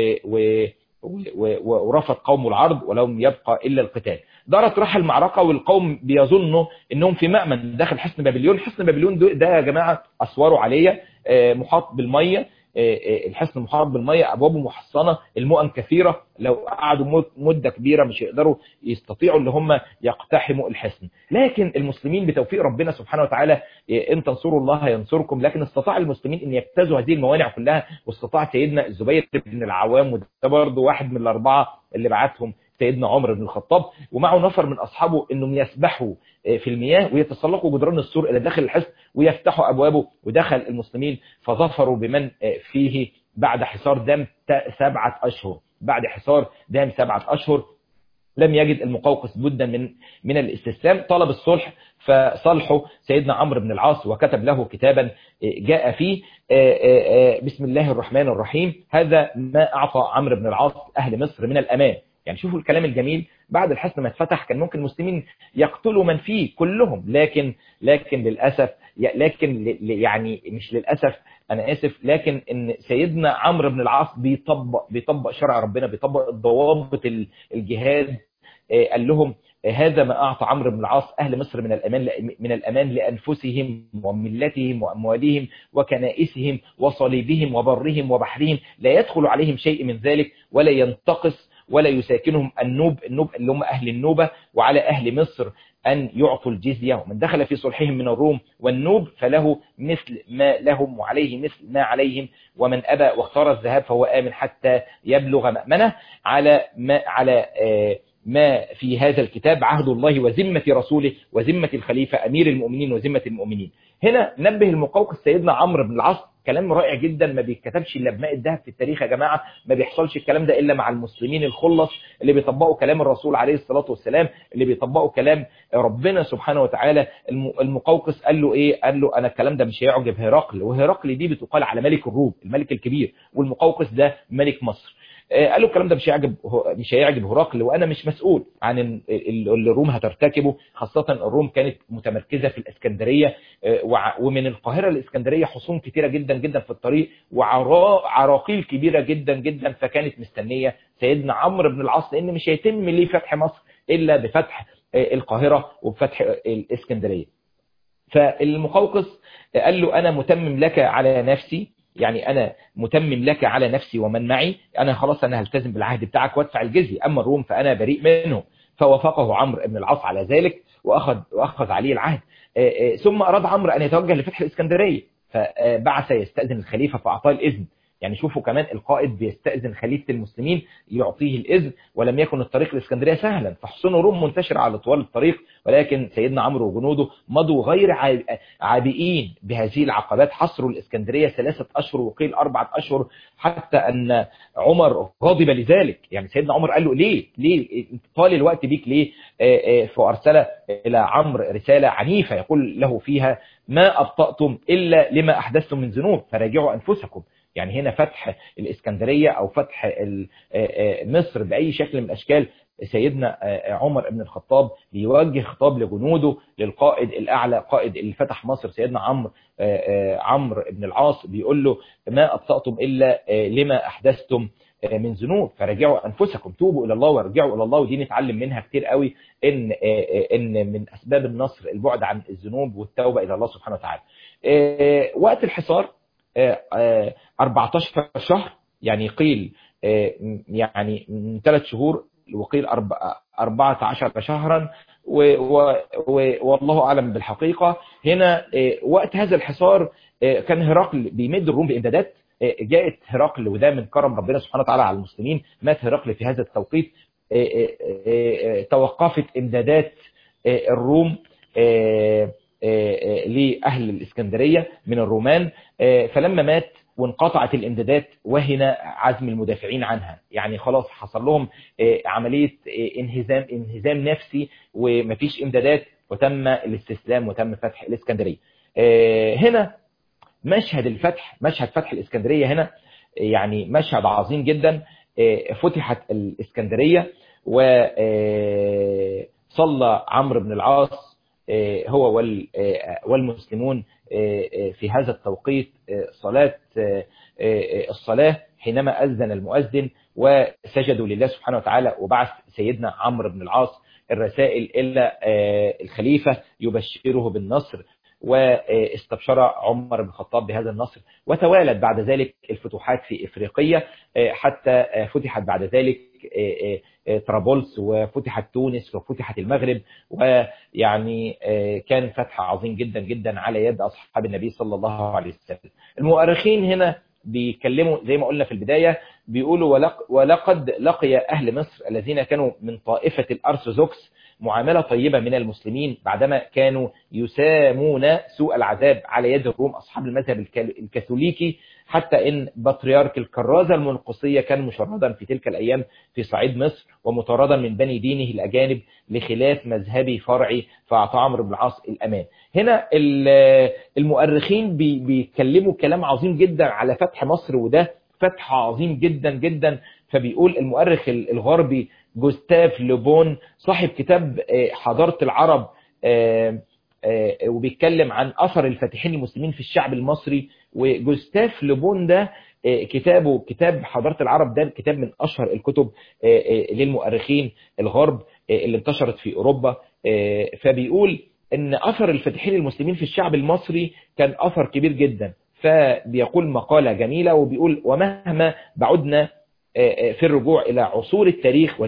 ورفض قوم العرض ولم يبقى إلا القتال. دارت راح المعركة والقوم بيظنوا انهم في مأمن داخل حصن بابليون. حصن بابليون ده يا جماعة أسواره عالية، محاط بالمية، الحصن محاط بالمية، أبوابه محصنة، المؤن كثيرة، لو قعدوا مدة كبيرة مش يقدروا يستطيعوا اللي هم يقتحموا الحصن. لكن المسلمين بتوفيق ربنا سبحانه وتعالى إن تنصروا الله ينصركم، لكن استطاع المسلمين أن يجتازوا هذه الموانع كلها، واستطاع سيدنا الزبير بن العوام، وده برضه واحد من الأربعة اللي بعتهم سيدنا عمر بن الخطاب، ومعه نفر من أصحابه أنهم يسبحوا في المياه ويتسلقوا جدران السور إلى داخل الحصن ويفتحوا أبوابه، ودخل المسلمين فظفروا بمن فيه بعد حصار دام 7 أشهر. بعد حصار دام 7 أشهر لم يجد المقوقس بدا من الاستسلام، طلب الصلح فصلحه سيدنا عمرو بن العاص وكتب له كتابا جاء فيه بسم الله الرحمن الرحيم هذا ما أعطى عمرو بن العاص أهل مصر من الأمان. يعني شوفوا الكلام الجميل، بعد الحصن ما اتفتح كان ممكن المسلمين يقتلوا من فيه كلهم، لكن للأسف، لكن يعني مش للأسف أنا آسف، لكن إن سيدنا عمرو بن العاص بيطبق شرع ربنا، بيطبق ضوابط الجهاد. قال لهم هذا ما أعطى عمرو بن العاص أهل مصر من الأمان لأنفسهم وملتهم وأموالهم وكنائسهم وصليبهم وبرهم وبحرهم، لا يدخل عليهم شيء من ذلك ولا ينتقص ولا يساكنهم النوب اللي هم أهل النوبة، وعلى أهل مصر أن يعطوا الجزية، ومن دخل في صلحهم من الروم والنوب فله مثل ما لهم وعليه مثل ما عليهم، ومن أبى واختار الذهاب فهو آمن حتى يبلغ مأمنه. على ما في هذا الكتاب عهد الله وذمة رسوله وذمة الخليفة أمير المؤمنين وذمة المؤمنين. هنا نبه المقوقس سيدنا عمرو بن العاص، كلام رائع جدا ما بيتكتبش الا بماء الذهب في التاريخ يا جماعه، ما بيحصلش الكلام ده الا مع المسلمين الخلص اللي بيطبقوا كلام الرسول عليه الصلاه والسلام، اللي بيطبقوا كلام ربنا سبحانه وتعالى. المقوقس قال له ايه؟ قال له انا الكلام ده مش هيعجب هرقل، وهرقل دي بتقال على ملك الروم الملك الكبير، والمقوقس ده ملك مصر. قال له الكلام ده مش هيعجب هرقل، وانا مش مسؤول عن اللي الروم هترتكبه، خاصه الروم كانت متمركزه في الاسكندريه، ومن القاهره للاسكندريه حصون كتيره جدا جدا في الطريق، وعراقيل كبيره جدا جدا، فكانت مستنيه سيدنا عمرو بن العاص، لان مش هيتم ليه فتح مصر الا بفتح القاهره وبفتح الاسكندريه. فالمقوقس قال له انا متمم لك على نفسي، يعني أنا متمم لك على نفسي ومن معي، أنا خلاص أنا هلتزم بالعهد بتاعك وادفع الجزية، أما الروم فأنا بريء منهم. فوافقه عمرو بن العاص على ذلك وأخذ عليه العهد. ثم أراد عمرو أن يتوجه لفتح الإسكندرية، فبعث يستأذن الخليفة فأعطاه الإذن. يعني شوفوا كمان القائد بيستأذن خليفة المسلمين يعطيه الإذن، ولم يكن الطريق للإسكندرية سهلا، فحصون الروم منتشرة على طوال الطريق، ولكن سيدنا عمرو وجنوده مضوا غير عابئين بهذه العقبات، حصروا الإسكندرية 3 أشهر وقيل 4 أشهر، حتى أن عمر غضب لذلك. يعني سيدنا عمر قال له ليه طال الوقت بيك ليه؟ فأرسل إلى عمرو رسالة عنيفة يقول له فيها ما أبطأتم إلا لما أحدثتم من ذنوب فراجعوا أنفسكم. يعني هنا فتح الإسكندرية أو فتح مصر بأي شكل من الأشكال، سيدنا عمر بن الخطاب بيوجه خطاب لجنوده، للقائد الأعلى قائد اللي فتح مصر سيدنا عمرو بن العاص، بيقول له ما أبطأتم إلا لما أحدثتم من ذنوب فرجعوا أنفسكم، توبوا إلى الله وارجعوا إلى الله. ودي نتعلم منها كتير قوي إن من أسباب النصر البعد عن الذنوب والتوبة إلى الله سبحانه وتعالى. وقت الحصار 14 شهر، يعني قيل يعني من 3 شهور وقيل 14 شهرا، والله أعلم بالحقيقة. هنا وقت هذا الحصار كان هرقل بيمد الروم بإمدادات، جاءت هرقل وده من كرم ربنا سبحانه وتعالى على المسلمين، مات هرقل في هذا التوقيت، توقفت إمدادات الروم لأهل الإسكندرية من الرومان. فلما مات وانقطعت الامدادات وهن عزم المدافعين عنها، يعني خلاص حصل لهم عملية انهزام نفسي ومفيش امدادات، وتم الاستسلام وتم فتح الإسكندرية. هنا مشهد الفتح، مشهد فتح الإسكندرية هنا يعني مشهد عظيم جدا. فتحت الإسكندرية وصلى عمرو بن العاص هو والمسلمون في هذا التوقيت الصلاة حينما أذن المؤذن وسجدوا لله سبحانه وتعالى. وبعث سيدنا عمرو بن العاص الرسائل إلى الخليفة يبشره بالنصر، واستبشر عمر بن الخطاب بهذا النصر. وتوالت بعد ذلك الفتوحات في إفريقيا حتى فتحت بعد ذلك طرابلس وفتحت تونس وفتحت المغرب، ويعني كان فتح عظيم جدا جدا على يد أصحاب النبي صلى الله عليه وسلم. المؤرخين هنا بيتكلموا زي ما قلنا في البداية، بيقولوا ولقد لقي أهل مصر الذين كانوا من طائفة الأرثوذكس معاملة طيبة من المسلمين بعدما كانوا يسامون سوء العذاب على يد الروم أصحاب المذهب الكاثوليكي، حتى إن بطريرك الكرازة المنقصية كان مشردا في تلك الأيام في صعيد مصر ومطاردا من بني دينه الأجانب لخلاف مذهبي فرعي، فأعطى عمرو بن العاص الأمان. هنا المؤرخين بيتكلموا كلام عظيم جدا على فتح مصر، وده فتح عظيم جدا جدا. فبيقول المؤرخ الغربي جوستاف لوبون صاحب كتاب حضارة العرب، وبيتكلم عن أثر الفاتحين المسلمين في الشعب المصري. وجوستاف لوبون ده كتابه كتاب حضارة العرب، ده كتاب من أشهر الكتب للمؤرخين الغرب اللي انتشرت في أوروبا. فبيقول إن أثر الفاتحين المسلمين في الشعب المصري كان أثر كبير جدا. فبيقول مقالة جميلة وبيقول: ومهما بعدنا في الرجوع إلى عصور التاريخ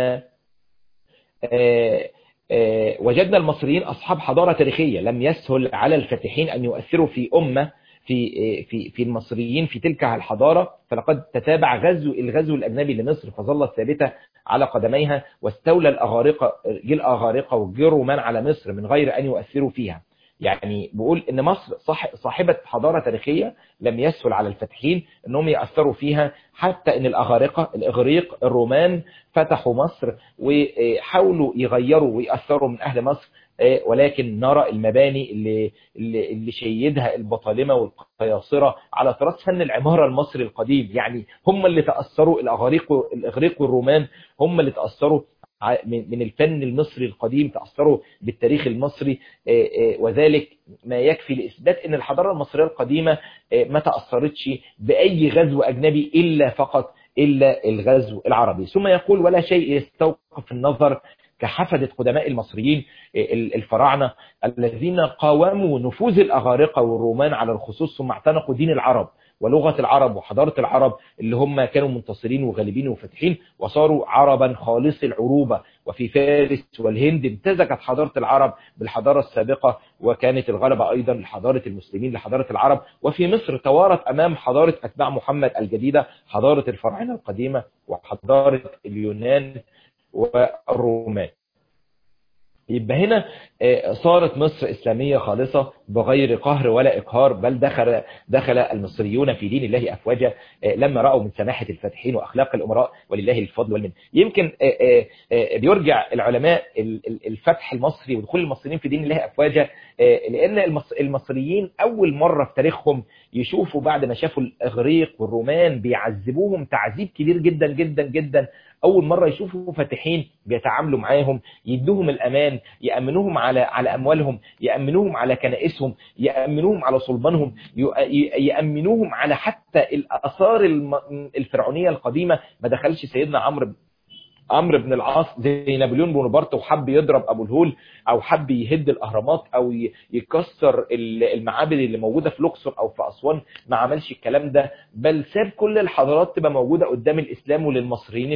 وجدنا المصريين أصحاب حضارة تاريخية. لم يسهل على الفاتحين أن يؤثروا في أمة في المصريين في تلك الحضارة، فلقد تتابع الغزو الأجنبي لمصر فظلت ثابتة على قدميها، واستولى الأغارقة والجرومان على مصر من غير أن يؤثروا فيها. يعني بقول ان مصر صاحبة حضارة تاريخية لم يسهل على الفاتحين انهم يأثروا فيها، حتى ان الإغريق الرومان فتحوا مصر وحاولوا يغيروا ويأثروا من اهل مصر، ولكن نرى المباني اللي شيدها البطالمة والقياصرة على تراث فن العمارة المصري القديم. يعني هم اللي تأثروا، الإغريق والرومان هم اللي تأثروا من الفن المصري القديم، تأثروا بالتاريخ المصري، وذلك ما يكفي لإثبات أن الحضارة المصرية القديمة ما تأثرتش بأي غزو أجنبي إلا الغزو العربي. ثم يقول: ولا شيء يستوقف النظر كحفدة قدماء المصريين الفراعنة الذين قاوموا نفوذ الأغارقة والرومان على الخصوص، ثم اعتنقوا دين العرب ولغة العرب وحضارة العرب اللي هم كانوا منتصرين وغالبين وفاتحين، وصاروا عربا خالص العروبة. وفي فارس والهند امتزجت حضارة العرب بالحضارة السابقة، وكانت الغلبة أيضا لحضارة المسلمين لحضارة العرب. وفي مصر توارت أمام حضارة أتباع محمد الجديدة حضارة الفراعنة القديمة وحضارة اليونان والرومان. يبقى هنا صارت مصر إسلامية خالصة بغير قهر ولا إقهار، بل دخل المصريون في دين الله أفواجا لما رأوا من سماحة الفاتحين وأخلاق الأمراء، ولله الفضل والمن. يمكن بيرجع العلماء الفتح المصري ودخول المصريين في دين الله أفواجا لأن المصريين أول مرة في تاريخهم يشوفوا بعد ما شافوا الإغريق والرومان بيعذبوهم تعذيب كبير جدا جدا جدا، أول مرة يشوفوا فاتحين بيتعاملوا معاهم، يدوهم الأمان، يأمنوهم على أموالهم، يأمنوهم على كنائسهم، يأمنوهم على صلبانهم، يأمنوهم على حتى الآثار الفرعونية القديمة. ما دخلش سيدنا عمرو بن العاص زي نابليون بونابرت وحب يضرب أبو الهول، أو حب يهد الأهرامات، أو يكسر المعابد اللي موجودة في الأقصر أو في أسوان. ما عملش الكلام ده، بل ساب كل الحضارات تبقى موجودة قدام الإسلام، وللمصريين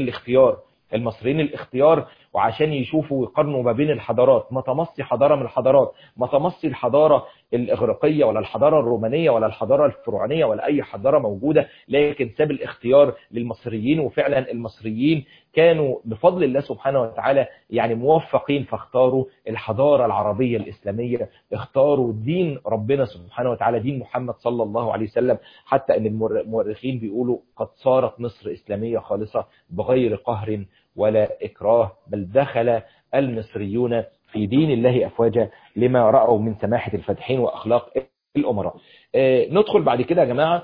الاختيار، وعشان يشوفوا ويقارنوا ما بين الحضارات. ما تمصي حضارة من الحضارات، ما تمصي الحضارة الإغريقية ولا الحضارة الرومانية ولا الحضارة الفرعونية ولا أي حضارة موجودة، لكن ساب الاختيار للمصريين. وفعلا المصريين كانوا بفضل الله سبحانه وتعالى يعني موفقين، فاختاروا الحضارة العربية الإسلامية، اختاروا دين ربنا سبحانه وتعالى، دين محمد صلى الله عليه وسلم. حتى أن المؤرخين بيقولوا قد صارت مصر إسلامية خالصة بغير قهر ولا إكراه، بل دخل المصريون في دين الله أفواجا لما رأوا من سماحة الفاتحين وأخلاق الأمراء. ندخل بعد كده يا جماعة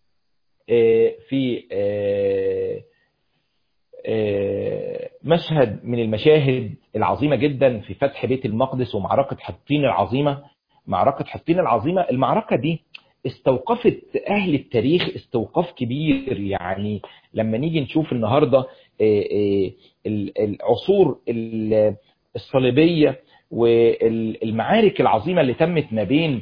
في مشهد من المشاهد العظيمة جدا في فتح بيت المقدس ومعركة حطين العظيمة. معركة حطين العظيمة، المعركة دي استوقفت أهل التاريخ استوقاف كبير. يعني لما نيجي نشوف النهاردة العصور الصليبية والمعارك العظيمة اللي تمت ما بين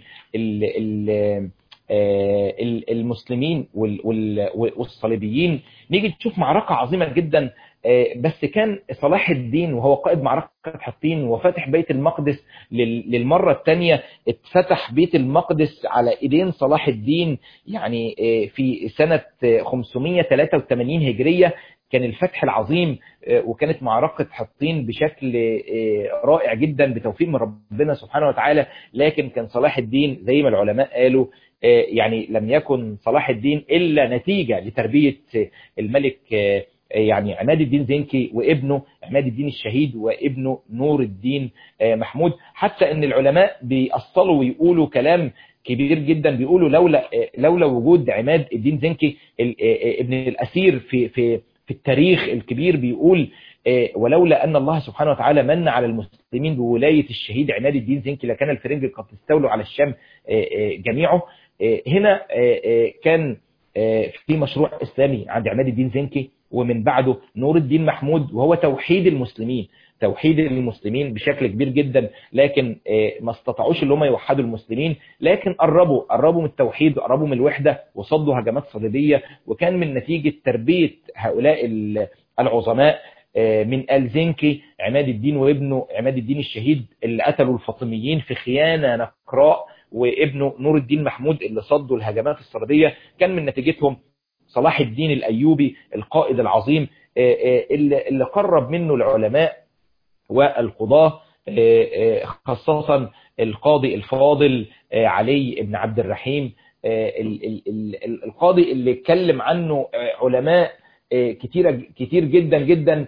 المسلمين والصليبيين، نيجي نشوف معركة عظيمة جدا. بس كان صلاح الدين وهو قائد معركة حطين وفتح بيت المقدس للمرة الثانية. اتفتح بيت المقدس على ايدين صلاح الدين يعني في سنة 583 هجرية كان الفتح العظيم، وكانت معركة حطين بشكل رائع جدا بتوفيق من ربنا سبحانه وتعالى. لكن كان صلاح الدين زي ما العلماء قالوا يعني لم يكن صلاح الدين إلا نتيجة لتربية الملك يعني عماد الدين زنكي وابنه عماد الدين الشهيد وابنه نور الدين محمود. حتى ان العلماء بيأصلوا ويقولوا كلام كبير جدا، بيقولوا لولا وجود عماد الدين زنكي ابن الأسير في التاريخ الكبير، بيقول ولولا أن الله سبحانه وتعالى من على المسلمين بولاية الشهيد عماد الدين زنكي لكان الفرنج قد استولوا على الشام جميعه. هنا كان في مشروع إسلامي عند عماد الدين زنكي ومن بعده نور الدين محمود، وهو توحيد المسلمين، توحيد المسلمين بشكل كبير جدا. لكن ما استطاعوش اللي هم يوحدوا المسلمين، لكن قربوا من التوحيد وقربوا من الوحدة وصدوا هجمات صليبية. وكان من نتيجة تربية هؤلاء العظماء من آل زنكي عماد الدين وابنه عماد الدين الشهيد اللي قتلوا الفاطميين في خيانة نقراء، وابنه نور الدين محمود اللي صدوا الهجمات الصليبية. كان من نتيجتهم صلاح الدين الأيوبي القائد العظيم اللي قرب منه العلماء والقضاة، خاصة القاضي الفاضل علي بن عبد الرحيم، القاضي اللي اتكلم عنه علماء كتير جدا جدا،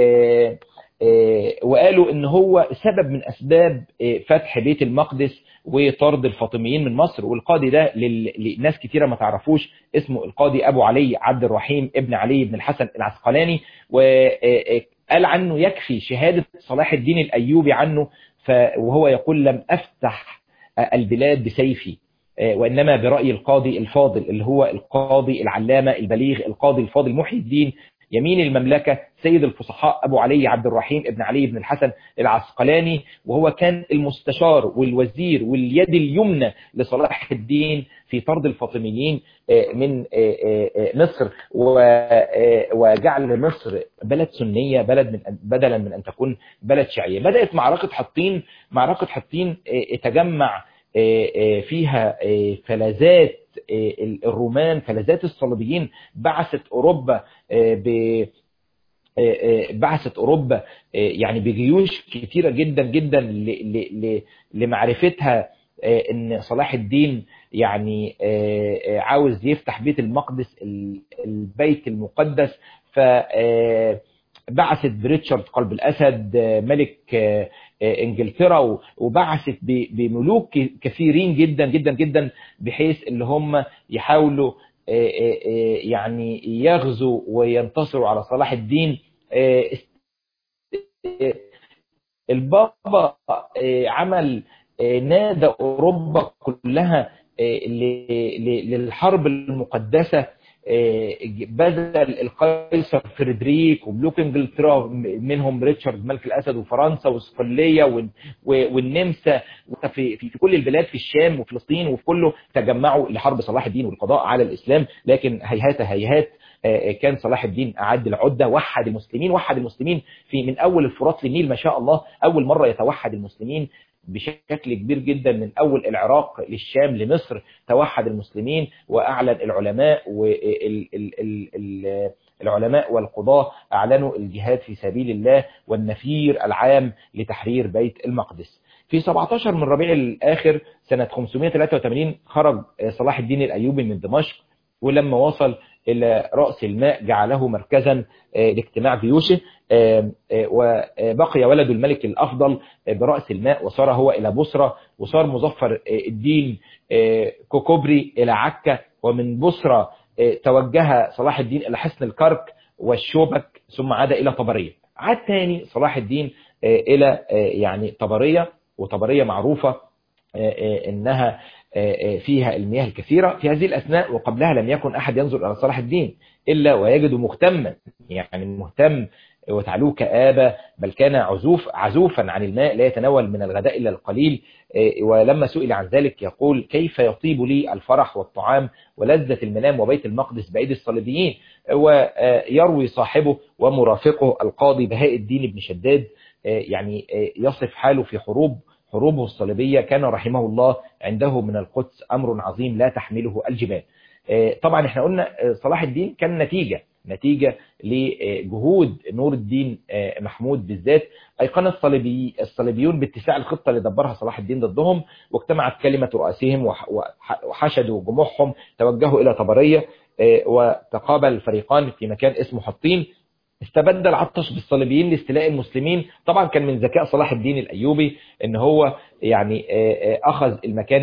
وقالوا ان هو سبب من اسباب فتح بيت المقدس وطرد الفاطميين من مصر. والقاضي ده لناس كتيرة ما تعرفوش اسمه القاضي ابو علي عبد الرحيم ابن علي بن الحسن العسقلاني، وقال عنه يكفي شهادة صلاح الدين الأيوبي عنه وهو يقول لم أفتح البلاد بسيفي وإنما برأي القاضي الفاضل اللي هو القاضي العلامة البليغ القاضي الفاضل محي الدين يمين المملكة سيد الفصحاء أبو علي عبد الرحيم ابن علي بن الحسن العسقلاني. وهو كان المستشار والوزير واليد اليمنى لصلاح الدين في طرد الفاطميين من مصر وجعل مصر بلد سنية بدلا من أن تكون بلد شيعية. بدأت معركة حطين تجمع فيها فلذات الرومان، فلذات الصليبيين، بعثت أوروبا يعني بجيوش كتيرة جدا جدا لمعرفتها ان صلاح الدين يعني عاوز يفتح بيت المقدس البيت المقدس. فبعثت بريتشارد قلب الأسد ملك انجلترا، وبعثت بملوك كثيرين جدا جدا جدا بحيث اللي هم يحاولوا يعني يغزوا وينتصروا على صلاح الدين. البابا عمل نادى أوروبا كلها للحرب المقدسة، بذل القيصر فريدريك وملوك انجلترا منهم ريتشارد ملك الأسد وفرنسا واسبانيا والنمسا في كل البلاد في الشام وفلسطين وفي كله تجمعوا لحرب صلاح الدين والقضاء على الإسلام. لكن هيهات كان صلاح الدين أعد العدة، وحد المسلمين في من أول الفرات للنيل. ما شاء الله أول مرة يتوحد المسلمين بشكل كبير جدا، من أول العراق للشام لمصر توحد المسلمين. وأعلن العلماء العلماء والقضاة أعلنوا الجهاد في سبيل الله والنفير العام لتحرير بيت المقدس. في 17 من ربيع الآخر سنة 583 خرج صلاح الدين الأيوبي من دمشق، ولما وصل إلى رأس الماء جعله مركزا لاجتماع جيوشه، وبقي ولد الملك الأفضل برأس الماء، وصار هو إلى بصرة، وصار مظفر الدين كوكوبري إلى عكا، ومن بصرة توجه صلاح الدين إلى حصن الكرك والشوبك، ثم عاد إلى طبرية. عاد تاني صلاح الدين إلى يعني طبرية، وطبرية معروفة إنها فيها المياه الكثيرة. في هذه الأثناء وقبلها لم يكن أحد ينظر إلى صلاح الدين إلا ويجد مهتما، يعني مهتم وتعلوه كآبة، بل كان عزوفا عن الماء، لا يتناول من الغداء إلا القليل. ولما سئل عن ذلك يقول: كيف يطيب لي الفرح والطعام ولذة المنام وبيت المقدس بأيدي الصليبيين؟ ويروي صاحبه ومرافقه القاضي بهاء الدين بن شداد يعني يصف حاله في حروبه الصليبية: كان رحمه الله عنده من القدس أمر عظيم لا تحمله الجبال. طبعا احنا قلنا صلاح الدين كان نتيجة لجهود نور الدين محمود بالذات. أيقن الصليبيون باتساع الخطة اللي دبرها صلاح الدين ضدهم، واجتمعت كلمة رؤسهم وحشدوا جموعهم، توجهوا إلى طبرية، وتقابل الفريقان في مكان اسمه حطين. استبد العطش بالصليبيين لاستيلاء المسلمين. طبعا كان من ذكاء صلاح الدين الأيوبي ان هو يعني اخذ المكان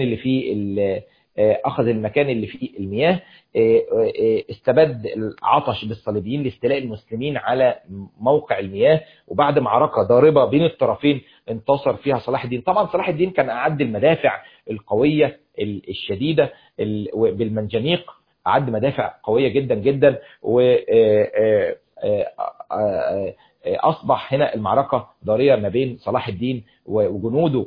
اللي فيه المياه، استبد العطش بالصليبيين لاستيلاء المسلمين على موقع المياه. وبعد معركة ضاربة بين الطرفين انتصر فيها صلاح الدين. طبعا صلاح الدين كان أعد المدافع القوية الشديدة بالمنجنيق، أعد مدافع قوية جدا جدا، و أصبح هنا المعركة ضارية ما بين صلاح الدين وجنوده،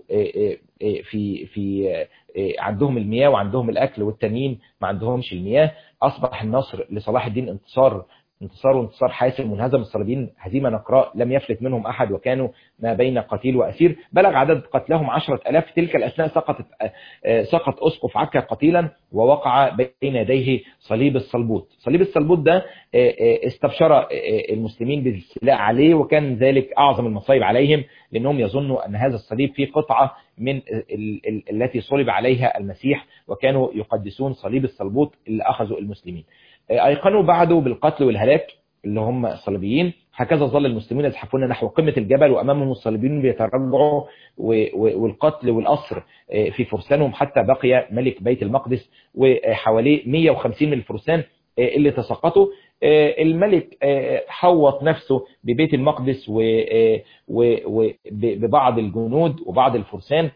في عندهم المياه وعندهم الأكل، والتانيين ما عندهمش المياه. أصبح النصر لصلاح الدين انتصار حاسم، وانهزم الصليبيين هزيمة نقراء لم يفلت منهم أحد، وكانوا ما بين قتيل وأسير. بلغ عدد قتلهم 10,000. في تلك الأثناء سقط أسقف عكا قتيلا، ووقع بين يديه صليب الصلبوت. صليب الصلبوت ده استبشر المسلمين بالاستيلاء عليه، وكان ذلك أعظم المصايب عليهم، لأنهم يظنوا أن هذا الصليب فيه قطعة من التي صلب عليها المسيح، وكانوا يقدسون صليب الصلبوت اللي أخذوا المسلمين. أيقنوا بعده بالقتل والهلاك اللي هم الصليبيين. هكذا ظل المسلمين يزحفون نحو قمة الجبل، وأمامهم الصليبيين بيتراجعوا، والقتل والأسر في فرسانهم، حتى بقي ملك بيت المقدس وحواليه 150 من الفرسان اللي تساقطوا. الملك حوط نفسه ببيت المقدس وببعض الجنود وبعض الفرسان،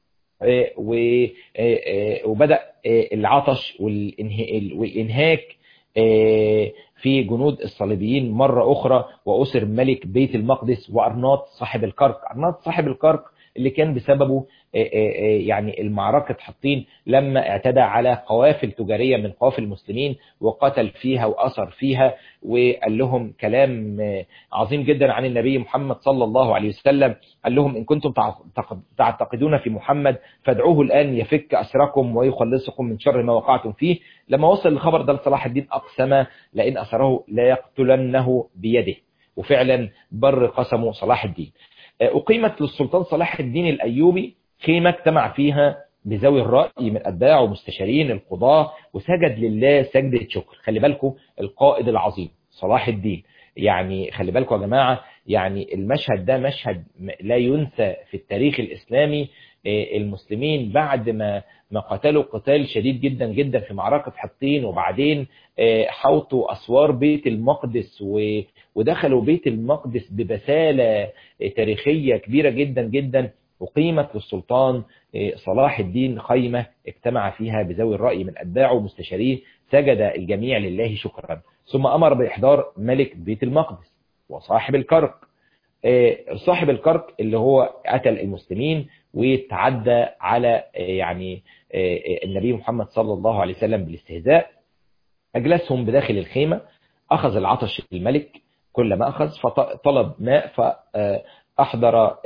وبدأ العطش والإنهاك في جنود الصليبيين مرة أخرى، وأسر ملك بيت المقدس وأرناط صاحب الكرك اللي كان بسببه يعني المعركة حطين، لما اعتدى على قوافل تجارية من قوافل المسلمين وقتل فيها وأسر فيها، وقال لهم كلام عظيم جدا عن النبي محمد صلى الله عليه وسلم. قال لهم: إن كنتم تعتقدون في محمد فادعوه الآن يفك أسركم ويخلصكم من شر ما وقعتم فيه. لما وصل الخبر ده لصلاح الدين أقسم لئن أسره لا يقتلنه بيده، وفعلا بر قسمه صلاح الدين. أقيمت للسلطان صلاح الدين الأيوبي خيمة اجتمع فيها بذوي الرأي من أتباعه ومستشارين القضاة، وسجد لله سجدة شكر. خلي بالكم القائد العظيم صلاح الدين، يعني خلي بالكم يا جماعة، يعني المشهد ده مشهد لا ينسى في التاريخ الإسلامي. المسلمين بعد ما قتلوا قتال شديد جدا جدا في معركة حطين، وبعدين حوطوا أسوار بيت المقدس ودخلوا بيت المقدس ببسالة تاريخية كبيرة جدا جدا. وقيمت للسلطان صلاح الدين خيمة اجتمع فيها بذوي الرأي من أتباعه ومستشاريه، سجد الجميع لله شكرا، ثم أمر بإحضار ملك بيت المقدس وصاحب الكرك. صاحب الكرك اللي هو قتل المسلمين وتعدى على يعني النبي محمد صلى الله عليه وسلم بالاستهزاء. أجلسهم بداخل الخيمة، أخذ العطش الملك، كل ما أخذ فطلب ماء، فأحضر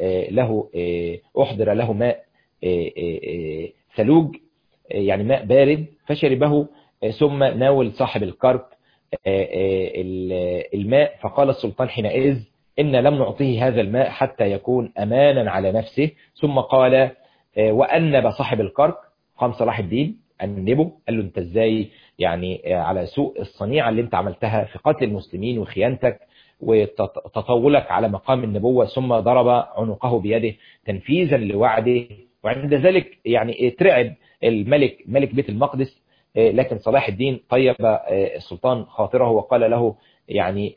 له ماء ثلوج، يعني ماء بارد، فشربه. ثم ناول صاحب الكرك الماء، فقال السلطان حينئذ إن لم نعطيه هذا الماء حتى يكون أمانا على نفسه. ثم قال وأنب صاحب الكرك، قام صلاح الدين أنبه، قال له أنت إزاي يعني على سوء الصنيعة اللي أنت عملتها في قتل المسلمين وخيانتك وتطاولك على مقام النبوة، ثم ضرب عنقه بيده تنفيذا لوعده. وعند ذلك يعني اترعب ملك بيت المقدس، لكن صلاح الدين طيب السلطان خاطره وقال له يعني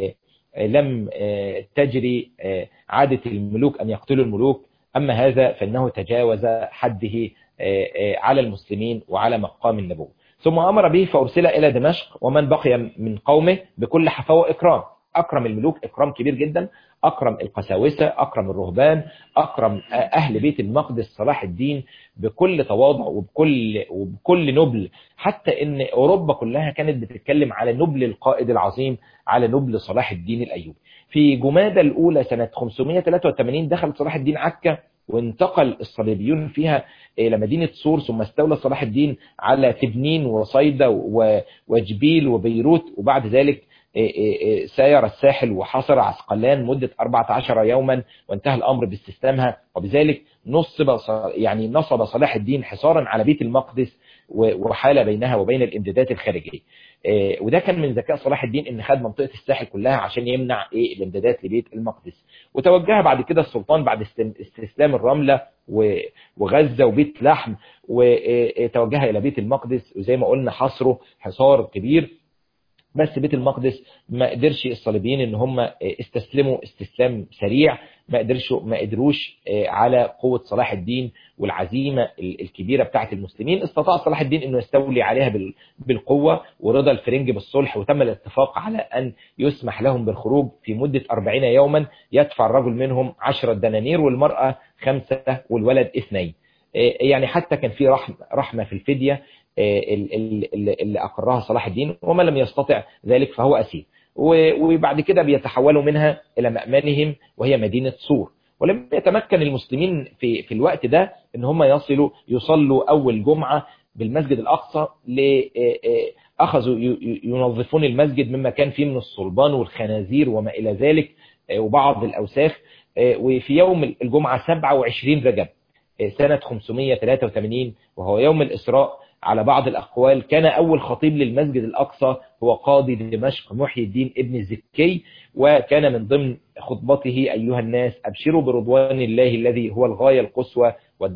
لم تجري عادة الملوك أن يقتلوا الملوك، أما هذا فإنه تجاوز حده على المسلمين وعلى مقام النبوة. ثم أمر به فأرسل إلى دمشق ومن بقي من قومه بكل حفاوة وإكرام. أكرم الملوك إكرام كبير جدا، أكرم القساوسة، أكرم الرهبان، أكرم أهل بيت المقدس صلاح الدين بكل تواضع وبكل نبل، حتى إن أوروبا كلها كانت بتتكلم على نبل القائد العظيم، على نبل صلاح الدين الأيوبي. في جمادى الأولى سنة 583 دخل صلاح الدين عكا، وانتقل الصليبيون فيها إلى مدينة صور، ثم استولى صلاح الدين على تبنين وصيدا وجبيل وبيروت، وبعد ذلك ساير الساحل وحصر عسقلان مدة 14 يوما، وانتهى الأمر باستسلامها. وبذلك نصب صلاح الدين حصارا على بيت المقدس وحال بينها وبين الامدادات الخارجية. وده كان من ذكاء صلاح الدين ان خد منطقة الساحل كلها عشان يمنع الامدادات لبيت المقدس. وتوجه بعد كده السلطان بعد استسلام الرملة وغزة وبيت لحم، وتوجه الى بيت المقدس، وزي ما قلنا حصره حصار كبير. بس بيت المقدس ما قدرش الصليبيين ان هم استسلموا استسلام سريع، ما قدروش على قوة صلاح الدين والعزيمة الكبيرة بتاعة المسلمين. استطاع صلاح الدين انه يستولي عليها بالقوة ورضا الفرنج بالصلح، وتم الاتفاق على ان يسمح لهم بالخروج في مدة 40 يوما، يدفع الرجل منهم 10 دنانير والمرأة 5 والولد 2. يعني حتى كان في رحمة في الفدية اللي أقرها صلاح الدين، وما لم يستطع ذلك فهو أسير. وبعد كده بيتحولوا منها إلى مأمنهم وهي مدينة صور. ولم يتمكن المسلمين في الوقت ده ان هم يصلوا أول جمعة بالمسجد الأقصى، أخذوا ينظفون المسجد مما كان فيه من الصلبان والخنازير وما إلى ذلك وبعض الأوساخ. وفي يوم الجمعة 27 رجب سنة 583 وهو يوم الإسراء، على بعض الأقوال كان أول خطيب للمسجد الأقصى هو قاضي دمشق محي الدين ابن الزكي، وكان من ضمن خطبته أيها الناس أبشروا برضوان الله الذي هو الغاية القصوى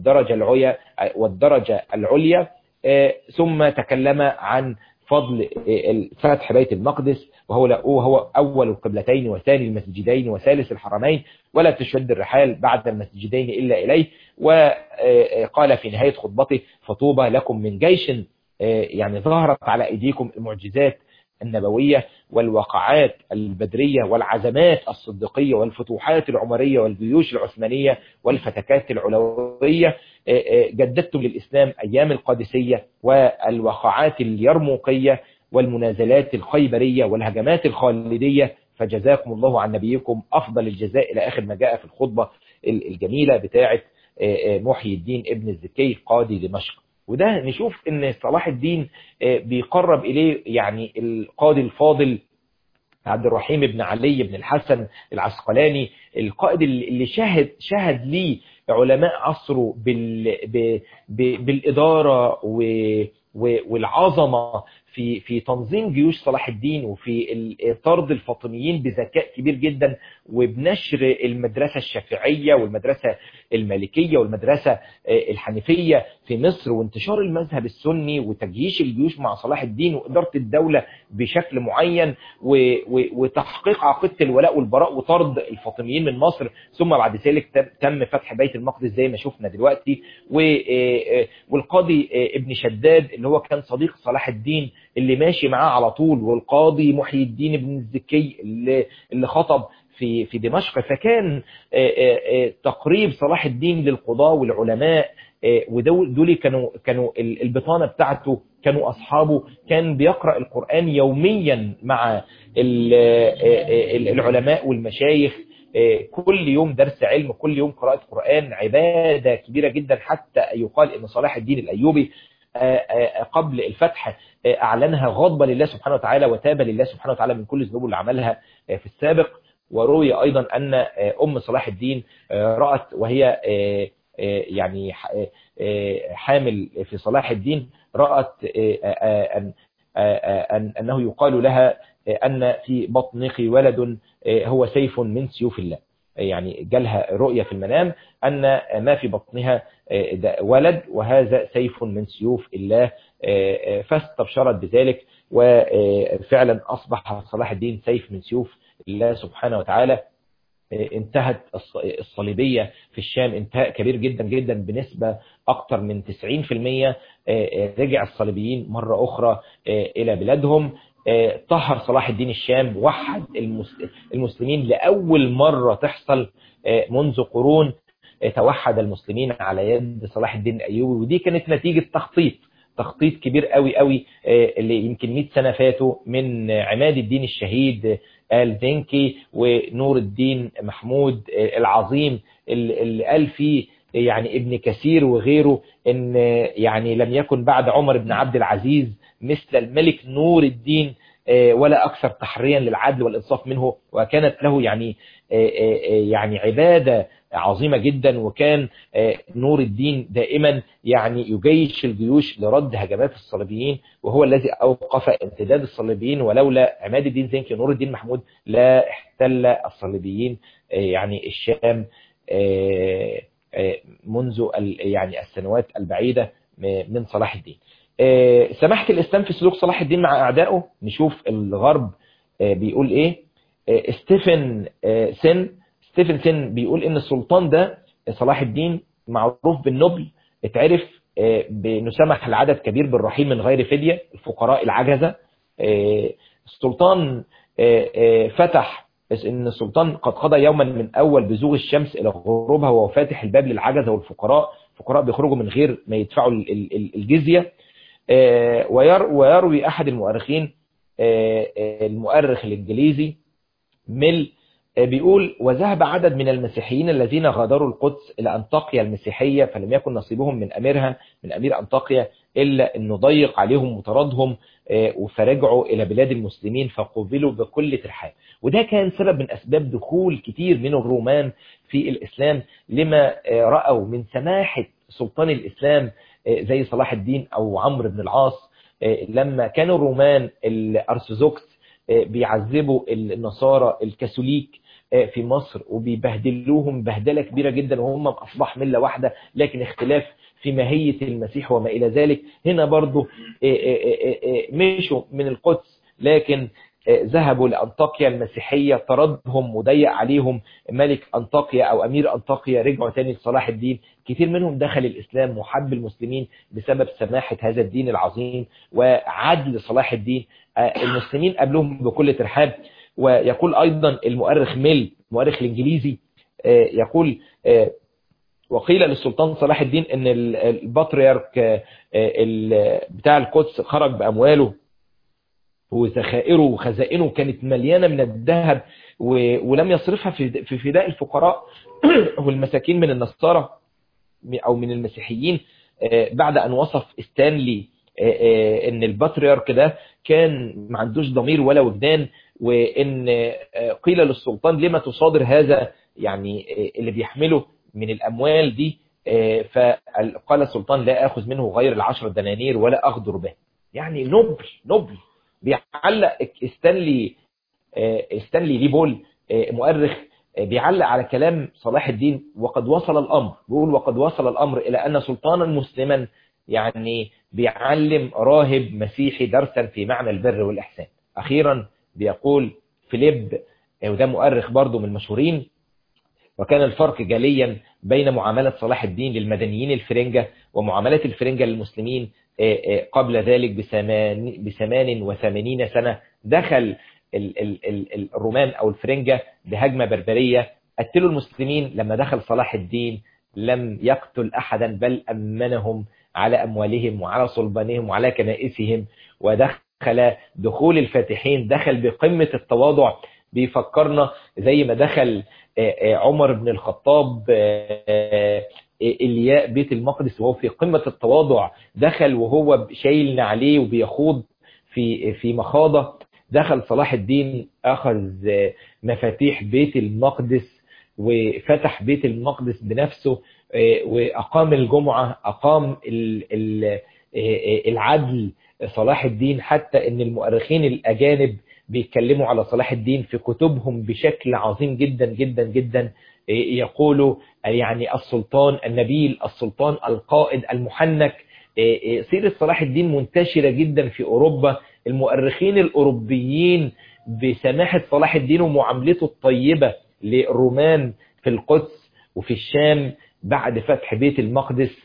والدرجة العليا. ثم تكلم عن فضل فتح بيت المقدس، وهو أول القبلتين وثاني المسجدين وثالث الحرمين، ولا تشد الرحال بعد المسجدين إلا إليه. وقال في نهاية خطبته فطوبى لكم من جيش يعني ظهرت على أيديكم المعجزات النبوية والواقعات البدرية والعزمات الصديقية والفتوحات العمرية والجيوش العثمانية والفتكات العلوية. جددتم للإسلام أيام القادسية والواقعات اليرموكية والمنازلات الخيبرية والهجمات الخالدية، فجزاكم الله عن نبيكم أفضل الجزاء، إلى آخر ما جاء في الخطبة الجميلة بتاعة محي الدين ابن الزكي قاضي دمشق. وده نشوف ان صلاح الدين بيقرب اليه يعني القاضي الفاضل عبد الرحيم بن علي بن الحسن العسقلاني، القائد اللي شهد ليه علماء عصره بالإدارة والعظمة في تنظيم جيوش صلاح الدين وفي طرد الفاطميين بذكاء كبير جدا، وبنشر المدرسة الشافعية والمدرسة المالكية والمدرسة الحنيفية في مصر، وانتشار المذهب السني وتجييش الجيوش مع صلاح الدين وإدارة الدولة بشكل معين وتحقيق عقيدة الولاء والبراء وطرد الفاطميين من مصر. ثم بعد ذلك تم فتح بيت المقدس زي ما شفنا دلوقتي. والقاضي ابن شداد اللي هو كان صديق صلاح الدين اللي ماشي معاه على طول، والقاضي محي الدين ابن الزكي اللي خطب في دمشق. فكان تقريب صلاح الدين للقضاة والعلماء، ودول كانوا البطانة بتاعته، كانوا أصحابه، كان بيقرأ القرآن يوميا مع العلماء والمشايخ، كل يوم درس علم، كل يوم قراءة قرآن، عبادة كبيرة جدا، حتى يقال ان صلاح الدين الأيوبي قبل الفتح أعلنها غضبة لله سبحانه وتعالى وتاب لله سبحانه وتعالى من كل الذنوب اللي عملها في السابق. وروي أيضا أن أم صلاح الدين رأت وهي يعني حامل في صلاح الدين، رأت أنه يقال لها أن في بطنك ولد هو سيف من سيوف الله. يعني جالها رؤية في المنام أن ما في بطنها ولد وهذا سيف من سيوف الله، فاستبشرت بذلك، وفعلا أصبح صلاح الدين سيف من سيوف الله سبحانه وتعالى. انتهت الصليبية في الشام انتهاء كبير جدا جدا بنسبة أكثر من 90%. رجع الصليبيين مرة أخرى إلى بلادهم. طهر صلاح الدين الشام، وحد المسلمين لأول مرة تحصل منذ قرون. توحد المسلمين على يد صلاح الدين الأيوبي، ودي كانت نتيجة تخطيط كبير قوي قوي اللي يمكن 100 سنة فاتوا من عماد الدين الشهيد آل زنكي ونور الدين محمود العظيم، اللي قال فيه يعني ابن كثير وغيره ان يعني لم يكن بعد عمر بن عبد العزيز مثل الملك نور الدين ولا أكثر تحريا للعدل والإنصاف منه، وكانت له يعني عبادة عظيمة جدا. وكان نور الدين دائما يعني يجيش الجيوش لرد هجمات الصليبيين، وهو الذي أوقف امتداد الصليبيين، ولولا عماد الدين زنكي ونور الدين محمود لا احتل الصليبيين يعني الشام منذ يعني السنوات البعيدة من صلاح الدين. سماحة الإسلام في سلوك صلاح الدين مع أعدائه. نشوف الغرب بيقول إيه. ستيفن سن بيقول إن السلطان ده صلاح الدين معروف بالنبل، اتعرف بأنه سمح لعدد كبير بالرحيل من غير فدية، الفقراء العجزة. السلطان فتح إن السلطان قد قضى يوما من أول بزوغ الشمس إلى غروبها وهو فاتح الباب للعجزة والفقراء. الفقراء بيخرجوا من غير ما يدفعوا الجزية. ويروي أحد المؤرخين المؤرخ الإنجليزي ميل بيقول: وذهب عدد من المسيحيين الذين غادروا القدس إلى أنطاكيا المسيحية، فلم يكن نصيبهم من أميرها من أمير أنطاكيا إلا أنه ضيق عليهم وطردهم، فرجعوا إلى بلاد المسلمين فقبلوا بكل ترحاب. وده كان سبب من أسباب دخول كتير من الرومان في الإسلام، لما رأوا من سماحة سلطان الإسلام زي صلاح الدين أو عمرو بن العاص. لما كانوا الرومان الأرثوذكس بيعذبوا النصارى الكاثوليك في مصر وبيبهدلوهم بهدلة كبيرة جدا، وهم أصبح ملة واحدة لكن اختلاف في ماهية المسيح وما إلى ذلك. هنا برضو مشوا من القدس لكن ذهبوا لأنطاكيا المسيحية، طردهم وضيق عليهم ملك أنطاكيا أو أمير أنطاكيا، رجعوا تاني لصلاح الدين. كتير منهم دخل الإسلام وحب المسلمين بسبب سماحة هذا الدين العظيم وعدل صلاح الدين. المسلمين قبلهم بكل ترحاب. ويقول أيضا المؤرخ ميل، المؤرخ الإنجليزي، يقول: وقيل للسلطان صلاح الدين ان البطريرك بتاع القدس خرج بأمواله وذخائره وخزائنه كانت مليانة من الذهب، ولم يصرفها في فداء الفقراء والمساكين من النصارى أو من المسيحيين. بعد أن وصف ستانلي ان البطريرك ده كان ما عندوش ضمير ولا وجدان، وان قيل للسلطان: لما تصادر هذا يعني اللي بيحمله من الأموال دي؟ فقال السلطان: لا أخذ منه غير 10 دنانير ولا أغدر به. يعني نبل بيعلق ستانلي ليبول مؤرخ بيعلق على كلام صلاح الدين. وقد وصل الأمر، بيقول: وقد وصل الأمر إلى أن سلطانا مسلما يعني بيعلم راهب مسيحي درسا في معنى البر والإحسان. أخيرا بيقول فيليب، وده مؤرخ برضو من المشهورين: وكان الفرق جليا بين معاملة صلاح الدين للمدنيين الفرنجة ومعاملة الفرنجة للمسلمين. قبل ذلك ب88 سنة دخل الرومان أو الفرنجة بهجمة بربرية، قتلوا المسلمين. لما دخل صلاح الدين لم يقتل أحدا، بل أمنهم على أموالهم وعلى صلبانهم وعلى كنائسهم. ودخل دخول الفاتحين دخل بقمة التواضع، بيفكرنا زي ما دخل عمر بن الخطاب الياء بيت المقدس وهو في قمة التواضع، دخل وهو شايل عليه وبيخوض في مخاضة. دخل صلاح الدين أخذ مفاتيح بيت المقدس وفتح بيت المقدس بنفسه، وأقام الجمعة، أقام العدل صلاح الدين، حتى ان المؤرخين الأجانب بيتكلموا على صلاح الدين في كتبهم بشكل عظيم جدا جدا جدا. يقولوا يعني السلطان النبيل، السلطان القائد المحنك. سيرة صلاح الدين منتشرة جدا في أوروبا. المؤرخين الأوروبيين بسماحة صلاح الدين ومعاملته الطيبة للرومان في القدس وفي الشام بعد فتح بيت المقدس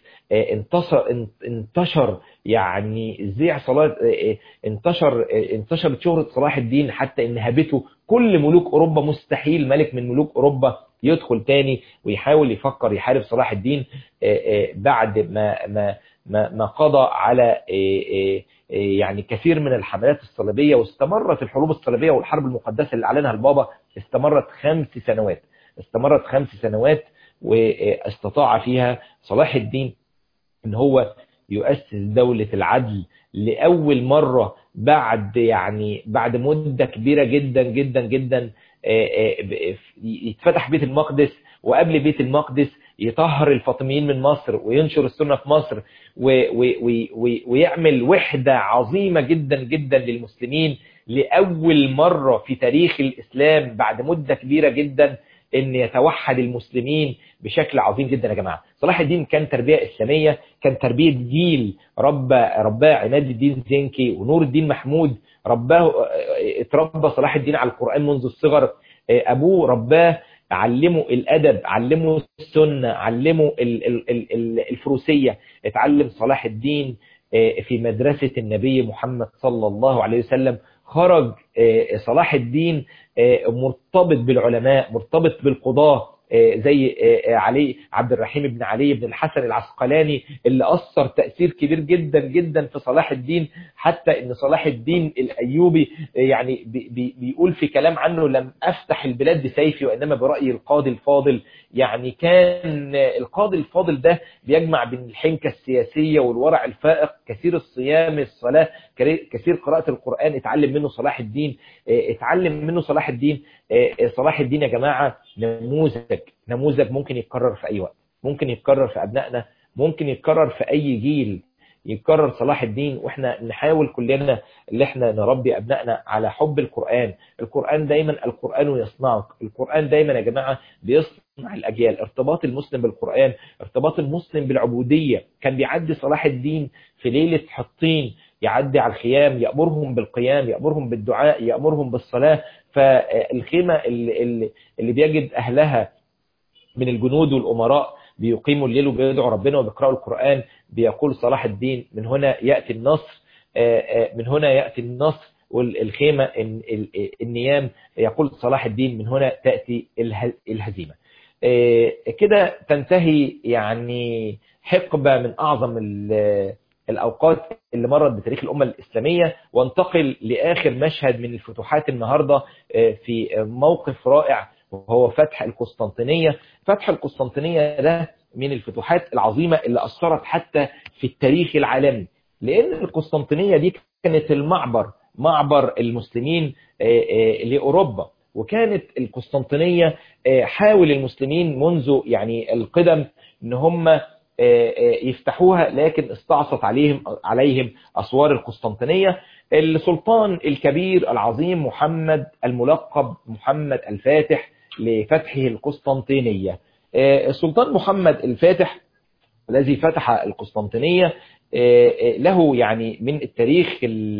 انتشر يعني زيع صلاة، انتشرت شهرة صلاح الدين حتى ان هبته كل ملوك اوروبا. مستحيل ملك من ملوك اوروبا يدخل تاني ويحاول يفكر يحارب صلاح الدين بعد ما قضى على يعني كثير من الحملات الصليبية. واستمرت الحروب الصليبية والحرب المقدسة اللي اعلنها البابا استمرت 5 سنوات، استمرت 5 سنوات، واستطاع فيها صلاح الدين ان هو يؤسس دولة العدل لأول مرة بعد مدة كبيرة جدا جدا جدا. يتفتح بيت المقدس، وقبل بيت المقدس يطهر الفاطميين من مصر وينشر السنة في مصر، ويعمل وحدة عظيمة جدا جدا للمسلمين لأول مرة في تاريخ الإسلام بعد مدة كبيرة جدا ان يتوحد المسلمين بشكل عظيم جدا. يا جماعه صلاح الدين كان تربيه اسلاميه، كان تربيه جيل رباه عماد الدين زنكي ونور الدين محمود. اتربى صلاح الدين على القران منذ الصغر. ابوه رباه، علمه الادب، علمه السنه، علمه الفروسيه. اتعلم صلاح الدين في مدرسه النبي محمد صلى الله عليه وسلم. خرج صلاح الدين مرتبط بالعلماء، مرتبط بالقضاة، زي عبد الرحيم بن علي بن الحسن العسقلاني اللي أثر تأثير كبير جدا جدا في صلاح الدين، حتى ان صلاح الدين الأيوبي يعني بيقول في كلام عنه: لم أفتح البلاد بسيفي وإنما برأي القاضي الفاضل. يعني كان القاضي الفاضل ده بيجمع بين الحنكة السياسية والورع الفائق، كثير الصيام، الصلاة، كثير قراءة القرآن. اتعلم منه صلاح الدين، صلاح الدين يا جماعة نموذج ممكن يتكرر في أي وقت، ممكن يتكرر في أبنائنا، ممكن يتكرر في أي جيل، يتكرر صلاح الدين. واحنا نحاول كلنا اللي احنا نربي أبنائنا على حب القرآن. القرآن دايما، القرآن يصنعك. القرآن دايما يا جماعة بيصنع الأجيال. ارتباط المسلم بالقرآن، ارتباط المسلم بالعبودية. كان بيعدي صلاح الدين في ليلة حطين، يعدي على الخيام، يأمرهم بالقيام، يأمرهم بالدعاء، يأمرهم بالصلاة. فالخيمة اللي بيجد أهلها من الجنود والأمراء بيقيموا الليل وبيدعوا ربنا وبيقرأوا القرآن، بيقول صلاح الدين: من هنا يأتي النصر، من هنا يأتي النصر. والخيمة النيام، يقول صلاح الدين: من هنا تأتي الهزيمة. كده تنتهي يعني حقبة من أعظم الأوقات اللي مرت بتاريخ الأمة الإسلامية. وانتقل لآخر مشهد من الفتوحات النهاردة في موقف رائع، وهو فتح القسطنطينية. فتح القسطنطينية ده من الفتوحات العظيمة اللي أثرت حتى في التاريخ العالمي، لأن القسطنطينية دي كانت معبر المسلمين لأوروبا. وكانت القسطنطينية حاول المسلمين منذ يعني القدم ان هم يفتحوها، لكن استعصت عليهم أسوار القسطنطينية. السلطان الكبير العظيم محمد الملقب محمد الفاتح لفتحه القسطنطينية. السلطان محمد الفاتح الذي فتح القسطنطينية له يعني من التاريخ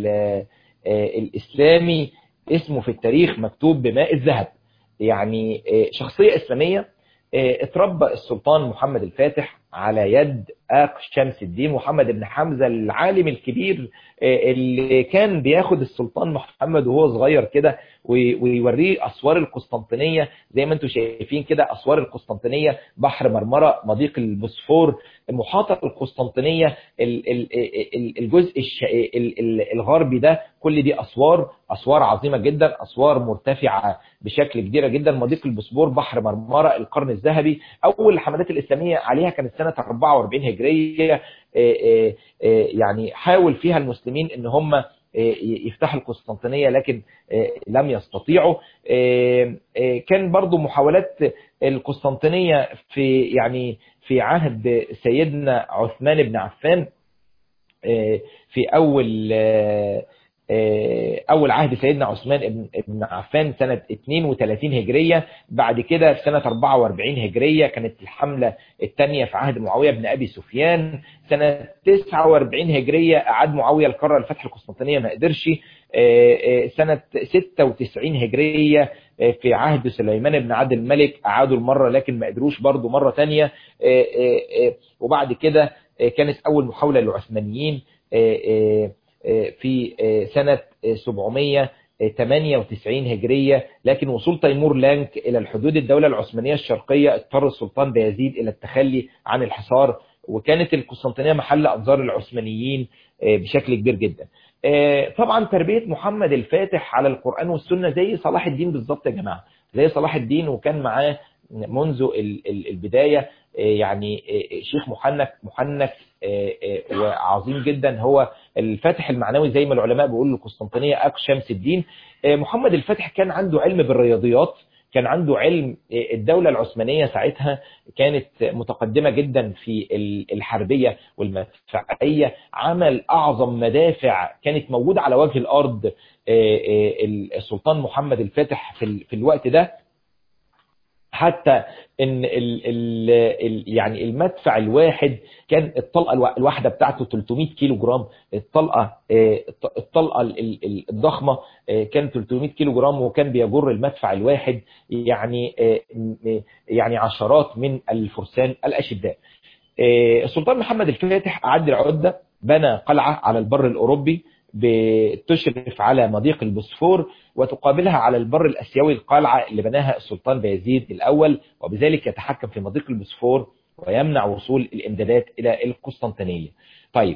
الإسلامي اسمه في التاريخ مكتوب بماء الذهب. يعني شخصية إسلامية. اتربى السلطان محمد الفاتح على يد آق شمس الدين محمد بن حمزة العالم الكبير، اللي كان بياخد السلطان محمد وهو صغير كده ويوريه أسوار القسطنطينية. زي ما انتم شايفين كده أسوار القسطنطينية: بحر مرمرة، مضيق البوسفور، محاطة القسطنطينية، الجزء الغربي ده، كل دي أسوار عظيمة جدا، أسوار مرتفعة بشكل كبيرة جدا. مضيق البوسفور، بحر مرمرة، القرن الذهبي. أول الحملات الإسلامية عليها كانت سنة 44 هجرية يعني حاول فيها المسلمين ان هم يفتحوا القسطنطينية، لكن لم يستطيعوا. كان برضو محاولات القسطنطينية في عهد سيدنا عثمان بن عفان، في أول عهد سيدنا عثمان بن عفان سنة 32 هجرية. بعد كده في سنة 44 هجرية كانت الحملة الثانية في عهد معاوية بن أبي سفيان. سنة 49 هجرية أعاد معاوية القرار لفتح القسطنطينية، ما قدرش. سنة 96 هجرية في عهد سليمان بن عبد الملك أعادوا المرة لكن ما قدروش برضو مرة تانية. وبعد كده كانت أول محاولة للعثمانيين في سنة 798 هجرية، لكن وصول تيمور لانك إلى الحدود الدولة العثمانية الشرقية اضطر السلطان بايزيد إلى التخلي عن الحصار، وكانت القسطنطينية محل أنظار العثمانيين بشكل كبير جدا. طبعا تربية محمد الفاتح على القرآن والسنة زي صلاح الدين بالظبط يا جماعة، زي صلاح الدين، وكان معاه منذ البداية يعني شيخ محنك وعظيم جدا، هو الفاتح المعنوي زي ما العلماء بيقولوا القسطنطينية أقصى شمس الدين. محمد الفاتح كان عنده علم بالرياضيات، كان عنده علم. الدولة العثمانية ساعتها كانت متقدمة جدا في الحربية والمدفعية، عمل أعظم مدافع كانت موجودة على وجه الأرض السلطان محمد الفاتح في الوقت ده، حتى ان يعني المدفع الواحد كان الطلقه الواحده بتاعته 300 كيلو جرام. الطلقه الضخمه كان 300 كيلو جرام، وكان بيجر المدفع الواحد يعني عشرات من الفرسان الاشداء. السلطان محمد الفاتح أعد العدة، بنى قلعة على البر الأوروبي بتشرف على مضيق البوسفور، وتقابلها على البر الأسيوي القلعة اللي بناها السلطان بايزيد الأول، وبذلك يتحكم في مضيق البوسفور ويمنع وصول الإمدادات إلى القسطنطينية. طيب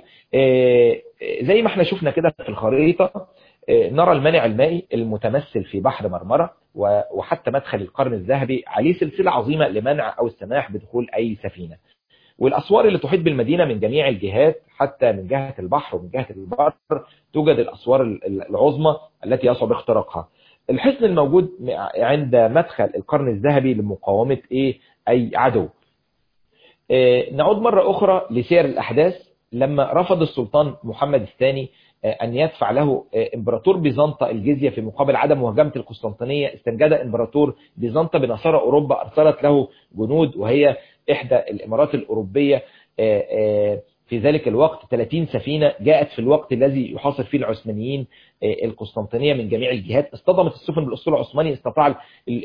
زي ما احنا شفنا كده في الخريطة، نرى المانع المائي المتمثل في بحر مرمرة، وحتى مدخل القرن الذهبي عليه سلسلة عظيمة لمنع أو السماح بدخول أي سفينة، والأسوار اللي تحيط بالمدينة من جميع الجهات، حتى من جهة البحر ومن جهة البر توجد الأسوار العظمى التي يصعب اختراقها. الحصن الموجود عند مدخل القرن الذهبي لمقاومة أي عدو. نعود مرة أخرى لسير الأحداث. لما رفض السلطان محمد الثاني أن يدفع له إمبراطور بيزنطة الجزية في مقابل عدم مهاجمة القسطنطينية، استنجد إمبراطور بيزنطة بنصارى أوروبا أرسلت له جنود، وهي إحدى الإمارات الأوروبية في ذلك الوقت 30 سفينة جاءت في الوقت الذي يحاصر فيه العثمانيين القسطنطينية من جميع الجهات. اصطدمت السفن بالأسطول العثماني، استطاع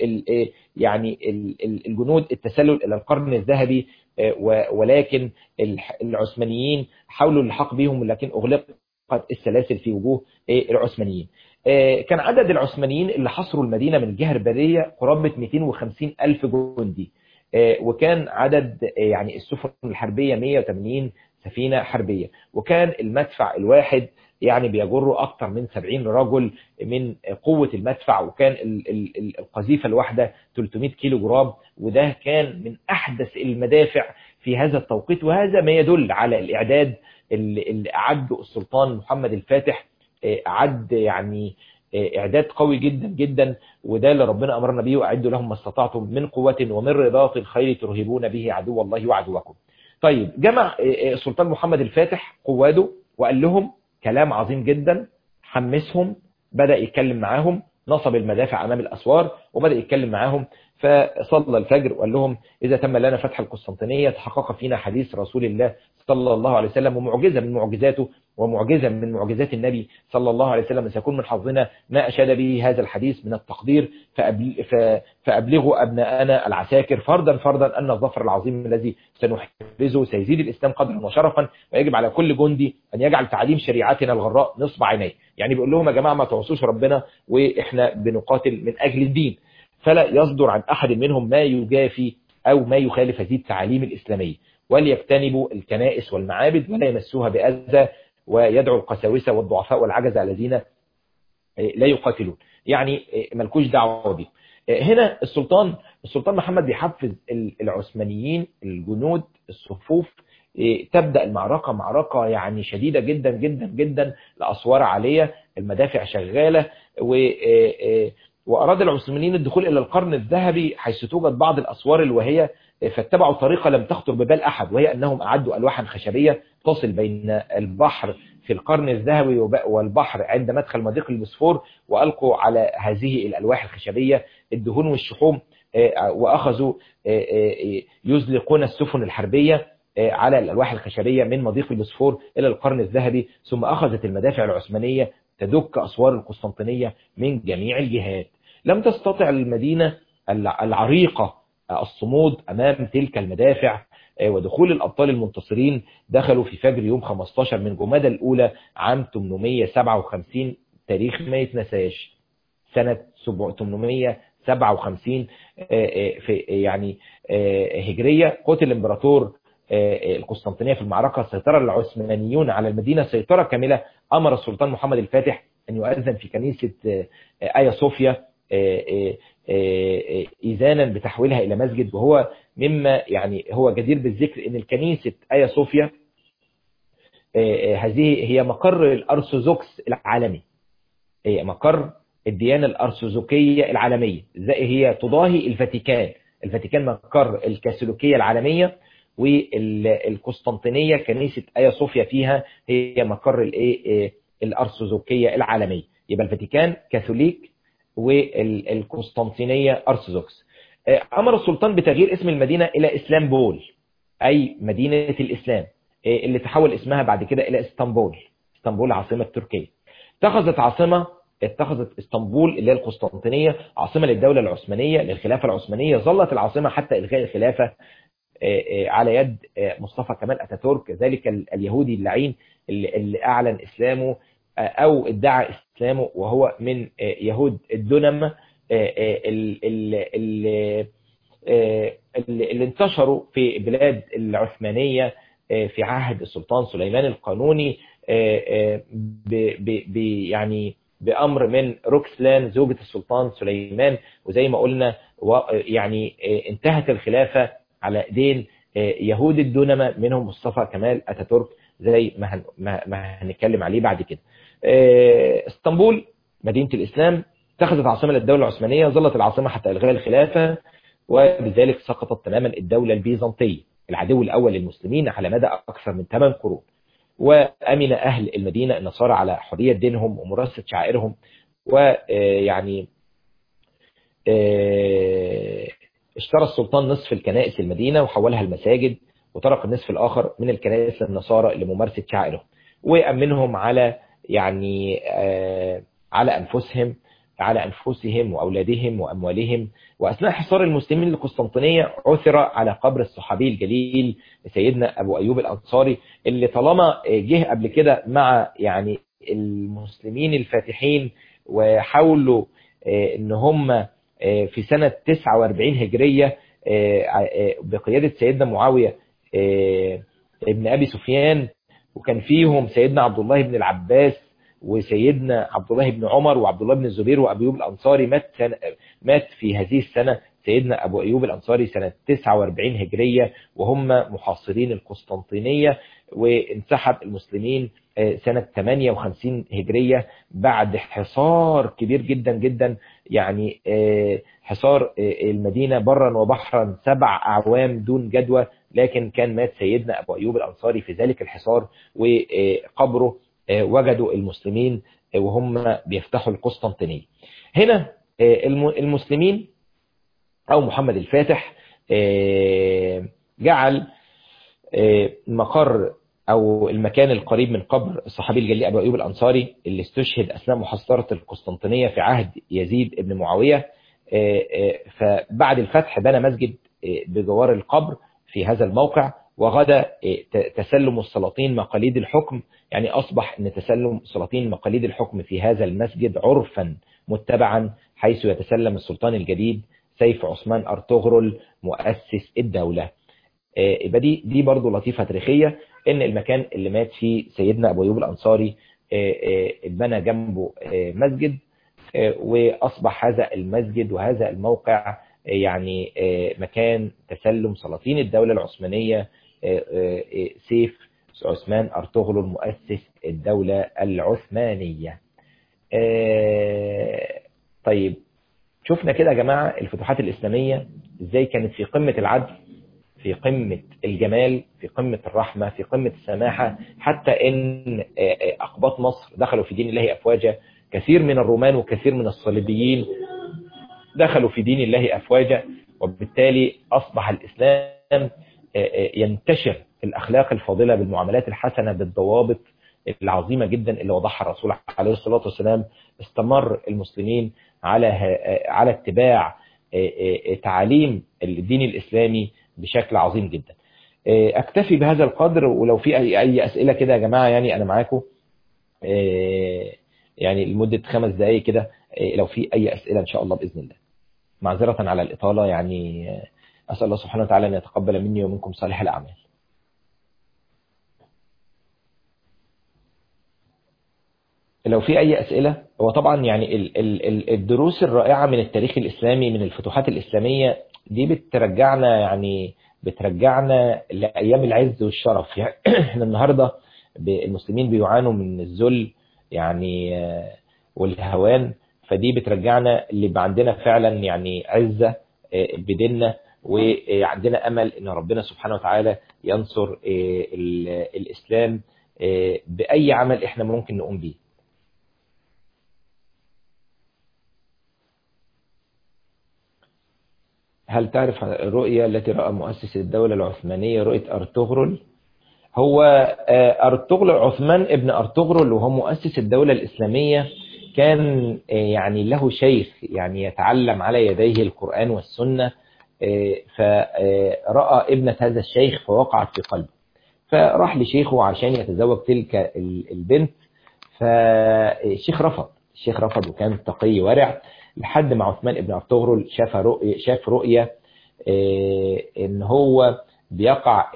يعني الجنود التسلل إلى القرن الذهبي، ولكن العثمانيين حاولوا اللحاق بهم، لكن أغلقت السلاسل في وجوه العثمانيين. كان عدد العثمانيين اللي حصروا المدينة من الجهة البرية قرابة 250 ألف جندي، وكان عدد يعني السفن الحربية 180 سفينة حربية، وكان المدفع الواحد يعني بيجر أكثر من 70 رجل من قوة المدفع، وكان القذيفة الواحدة 300 كيلو جرام، وده كان من أحدث المدافع في هذا التوقيت. وهذا ما يدل على الإعداد اللي أعده السلطان محمد الفاتح، أعد يعني إعداد قوي جدا جدا، وده اللي ربنا أمرنا به: وأعدوا لهم ما استطعتم من قوة ومن رباط الخيل ترهبون به عدو الله وعدوكم. طيب جمع السلطان محمد الفاتح قواده وقال لهم كلام عظيم جدا، حمسهم، بدأ يتكلم معاهم، نصب المدافع أمام الأسوار وبدأ يتكلم معاهم. فصلى الفجر وقال لهم: إذا تم لنا فتح القسطنطينية تحقق فينا حديث رسول الله صلى الله عليه وسلم، ومعجزة من معجزاته ومعجزة من معجزات النبي صلى الله عليه وسلم، سيكون من حظنا ما أشاد به هذا الحديث من التقدير، فأبلغوا أبناءنا العساكر فردا أن الظفر العظيم الذي سنحرزه سيزيد الإسلام قدرا وشرفا، ويجب على كل جندي أن يجعل تعليم شريعتنا الغراء نصب عينيه. يعني بيقول لهم: يا جماعة ما تعصوش ربنا، وإحنا بنقاتل من أجل الدين، فلا يصدر عن أحد منهم ما يجافي أو ما يخالف هذه التعاليم الإسلامية، وليجتنبوا الكنائس والمعابد ولا يمسوها بأذى، ويدعو القساوسة والضعفاء والعجزة الذين لا يقاتلون، يعني ملكوش دعوة بهم. هنا السلطان محمد بيحفز العثمانيين الجنود الصفوف. تبدأ المعركة معركة يعني شديدة جدا جدا جدا، الأسوار عالية، المدافع شغالة، وأراد العثمانيين الدخول إلى القرن الذهبي حيث توجد بعض الأسوار الوهية، فاتبعوا طريقة لم تخطر ببال أحد، وهي أنهم أعدوا ألواحا خشبية تصل بين البحر في القرن الذهبي والبحر عند مدخل مضيق البوسفور، وألقوا على هذه الألواح الخشبية الدهون والشحوم، وأخذوا يزلقون السفن الحربية على الألواح الخشبية من مضيق البوسفور إلى القرن الذهبي. ثم أخذت المدافع العثمانية تدك أسوار القسطنطينية من جميع الجهات. لم تستطع المدينة العريقة الصمود أمام تلك المدافع، ودخول الأبطال المنتصرين دخلوا في فجر يوم 15 من جمادى الأولى عام 857، تاريخ ما يتنساش، سنة 857 في يعني هجرية. قتل الإمبراطور القسطنطينية في المعركة. سيطر العثمانيون على المدينة سيطرة كاملة. أمر السلطان محمد الفاتح أن يؤذن في كنيسة آيا صوفيا إذانا بتحويلها إلى مسجد، وهو مما يعني هو جدير بالذكر أن الكنيسة آيا صوفيا هذه هي مقر الأرثوذكس العالمي، مقر الديانة الأرثوذكية العالمية، هي تضاهي الفاتيكان. الفاتيكان مقر الكاثوليكية العالمية، والقسطنطينية كنيسة آيا صوفيا فيها هي مقر الأرثوذكية العالمية. يبقى الفاتيكان كاثوليك والقسطنطينية أرثوذكس. أمر السلطان بتغيير اسم المدينة إلى إسلامبول، أي مدينة الإسلام، اللي تحول اسمها بعد كده إلى اسطنبول. اسطنبول عاصمة تركيا. اتخذت اسطنبول اللي هي القسطنطينية عاصمة للدولة العثمانية للخلافة العثمانية. ظلت العاصمة حتى إلغاء الخلافة على يد مصطفى كمال أتاتورك، ذلك اليهودي اللعين اللي أعلن إسلامه أو ادعى إسلامه، وهو من يهود الدنم اللي انتشروا في بلاد العثمانية في عهد السلطان سليمان القانوني، يعني بأمر من روكسلان زوجة السلطان سليمان. وزي ما قلنا يعني انتهت الخلافة على ايدين يهود الدنمة منهم مصطفى كمال أتاتورك، زي ما هنتكلم عليه بعد كده. اسطنبول مدينة الإسلام اتخذت عاصمة للدولة العثمانية. ظلت العاصمة حتى إلغاء الخلافة، وبذلك سقطت تماما الدولة البيزنطية العدو الأول للمسلمين على مدى أكثر من 8 قرون. وأمن أهل المدينة النصارى على حرية دينهم وممارسة شعائرهم. ويعني اشترى السلطان نصف الكنائس المدينة وحولها المساجد، وترك النصف الآخر من الكنائس للنصارى لممارسة شعائرهم، وأمنهم على يعني على أنفسهم وأولادهم وأموالهم. وأثناء حصار المسلمين للقسطنطينية عثر على قبر الصحابي الجليل سيدنا أبو أيوب الأنصاري، اللي طالما جه قبل كده مع يعني المسلمين الفاتحين وحاولوا إن هم في سنة 49 هجرية بقيادة سيدنا معاوية ابن أبي سفيان، وكان فيهم سيدنا عبد الله بن العباس وسيدنا عبد الله بن عمر وعبد الله بن الزبير وأبو أيوب الأنصاري. مات في هذه السنة سيدنا أبو أيوب الأنصاري سنة 49 هجرية وهم محاصرين القسطنطينية، وانسحب المسلمين سنة 58 هجرية بعد حصار كبير جدا جدا، يعني حصار المدينة برا وبحرا 7 أعوام دون جدوى. لكن كان مات سيدنا أبو أيوب الأنصاري في ذلك الحصار، وقبره وجدوا المسلمين وهم بيفتحوا القسطنطينية. هنا المسلمين أو محمد الفاتح جعل مقر أو المكان القريب من قبر الصحابي الجليل أبو أيوب الأنصاري اللي استشهد أثناء محاصرة القسطنطينية في عهد يزيد بن معاوية. فبعد الفتح بنى مسجد بجوار القبر في هذا الموقع، وغدا تسلم السلاطين مقاليد الحكم، يعني أصبح أن تسلم السلاطين مقاليد الحكم في هذا المسجد عرفا متبعا، حيث يتسلم السلطان الجديد سيف عثمان أرطغرل مؤسس الدولة. يبقى دي برضو لطيفة تاريخية، ان المكان اللي مات فيه سيدنا ابو ايوب الانصاري اتبنى جنبه مسجد وأصبح هذا المسجد وهذا الموقع يعني مكان تسلم سلاطين الدولة العثمانية، سيف عثمان أرطغرل مؤسس الدولة العثمانية. طيب شفنا كده يا جماعة الفتوحات الإسلامية ازاي كانت في قمة العدل، في قمة الجمال، في قمة الرحمة، في قمة السماحة، حتى ان أقباط مصر دخلوا في دين الله أفواجا. كثير من الرومان وكثير من الصليبيين دخلوا في دين الله أفواجا، وبالتالي أصبح الإسلام ينتشر الأخلاق الفاضلة بالمعاملات الحسنة بالضوابط العظيمة جدا اللي وضعها الرسول عليه الصلاة والسلام. استمر المسلمين على اتباع تعاليم الدين الإسلامي بشكل عظيم جدا. أكتفي بهذا القدر، ولو في أي أسئلة كده يا جماعة يعني أنا معاكم يعني لمدة 5 دقائق كده، لو في أي أسئلة إن شاء الله بإذن الله. معذرة على الإطالة، يعني أسأل الله سبحانه وتعالى أن يتقبل مني ومنكم صالح الأعمال. لو في أي أسئلة. هو طبعا يعني الدروس الرائعة من التاريخ الإسلامي، من الفتوحات الإسلامية دي بترجعنا لأيام العز والشرف. يعني احنا النهاردة المسلمين بيعانوا من الذل يعني والهوان، فدي بترجعنا اللي يبقى عندنا فعلا يعني عزة بديننا، وعندنا أمل إن ربنا سبحانه وتعالى ينصر الإسلام بأي عمل إحنا ممكن نقوم به. هل تعرف الرؤية التي رأى مؤسس الدولة العثمانية رؤية أرطغرل؟ هو أرطغرل عثمان ابن أرطغرل وهو مؤسس الدولة الإسلامية كان يعني له شيخ يعني يتعلم على يديه القرآن والسنة، فرأى ابنة هذا الشيخ فوقعت في قلبه، فراح لشيخه عشان يتزوج تلك البنت، فالشيخ رفض وكان تقي ورع، لحد ما عثمان ابن أرطغرل شاف رؤية ان هو بيقع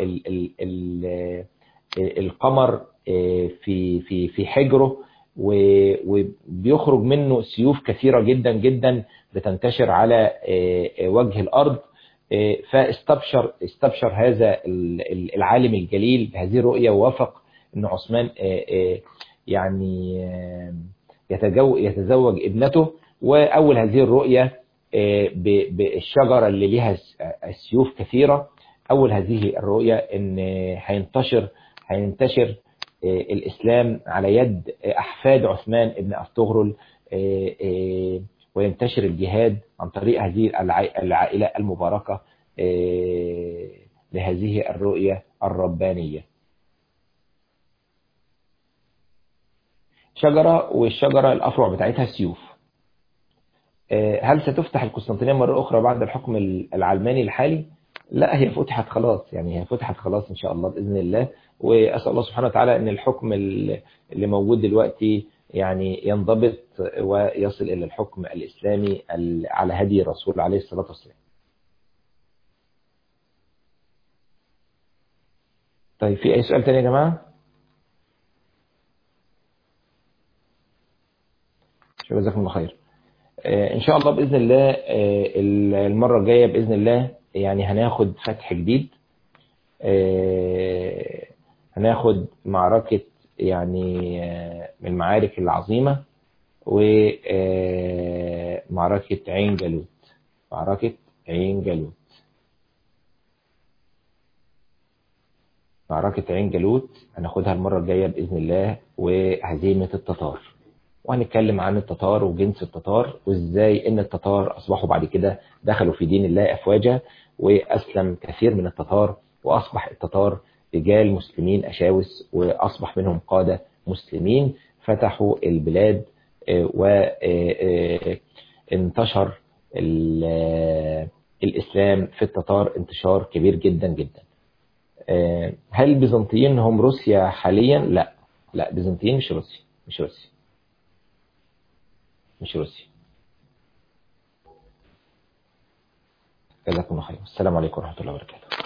القمر في حجره، وبيخرج منه سيوف كثيرة جدا جدا بتنتشر على وجه الأرض. فاستبشر هذا العالم الجليل بهذه الرؤية، ووافق أن عثمان يعني يتزوج ابنته. وأول هذه الرؤية بالشجرة اللي لها السيوف كثيرة، أول هذه الرؤية أن هينتشر الإسلام على يد أحفاد عثمان ابن أرطغرل، وينتشر الجهاد عن طريق هذه العائلة المباركة لهذه الرؤية الربانية. شجرة، والشجرة الأفرع بتاعتها سيوف. هل ستفتح القسطنطينية مرة أخرى بعد الحكم العلماني الحالي؟ لا، هي فتحت خلاص، يعني هي فتحت خلاص إن شاء الله بإذن الله. وأسأل الله سبحانه وتعالى أن الحكم اللي موجود دلوقتي يعني ينضبط ويصل إلى الحكم الإسلامي على هدي الرسول عليه الصلاة والسلام. طيب في أي سؤال تاني يا جماعة؟ شكرا، جزاكم الله خير. إن شاء الله بإذن الله المرة الجاية بإذن الله يعني هناخد فتح جديد، هناخد معركة يعني من المعارك العظيمة، ومعركة عين جالوت. معركة عين جالوت هناخدها المرة الجاية بإذن الله، وهزيمة التتار. وهنتكلم عن التتار وجنس التتار، وازاي ان التتار اصبحوا بعد كده دخلوا في دين الله افواجا، واسلم كثير من التتار، واصبح التتار رجال مسلمين اشاوس، واصبح منهم قادة مسلمين فتحوا البلاد، وانتشر الاسلام في التتار انتشار كبير جدا جدا. هل البيزنطيين هم روسيا حاليا؟ لا، البيزنطيين مش روسيا. جزاكم الله خير. السلام عليكم ورحمة الله وبركاته.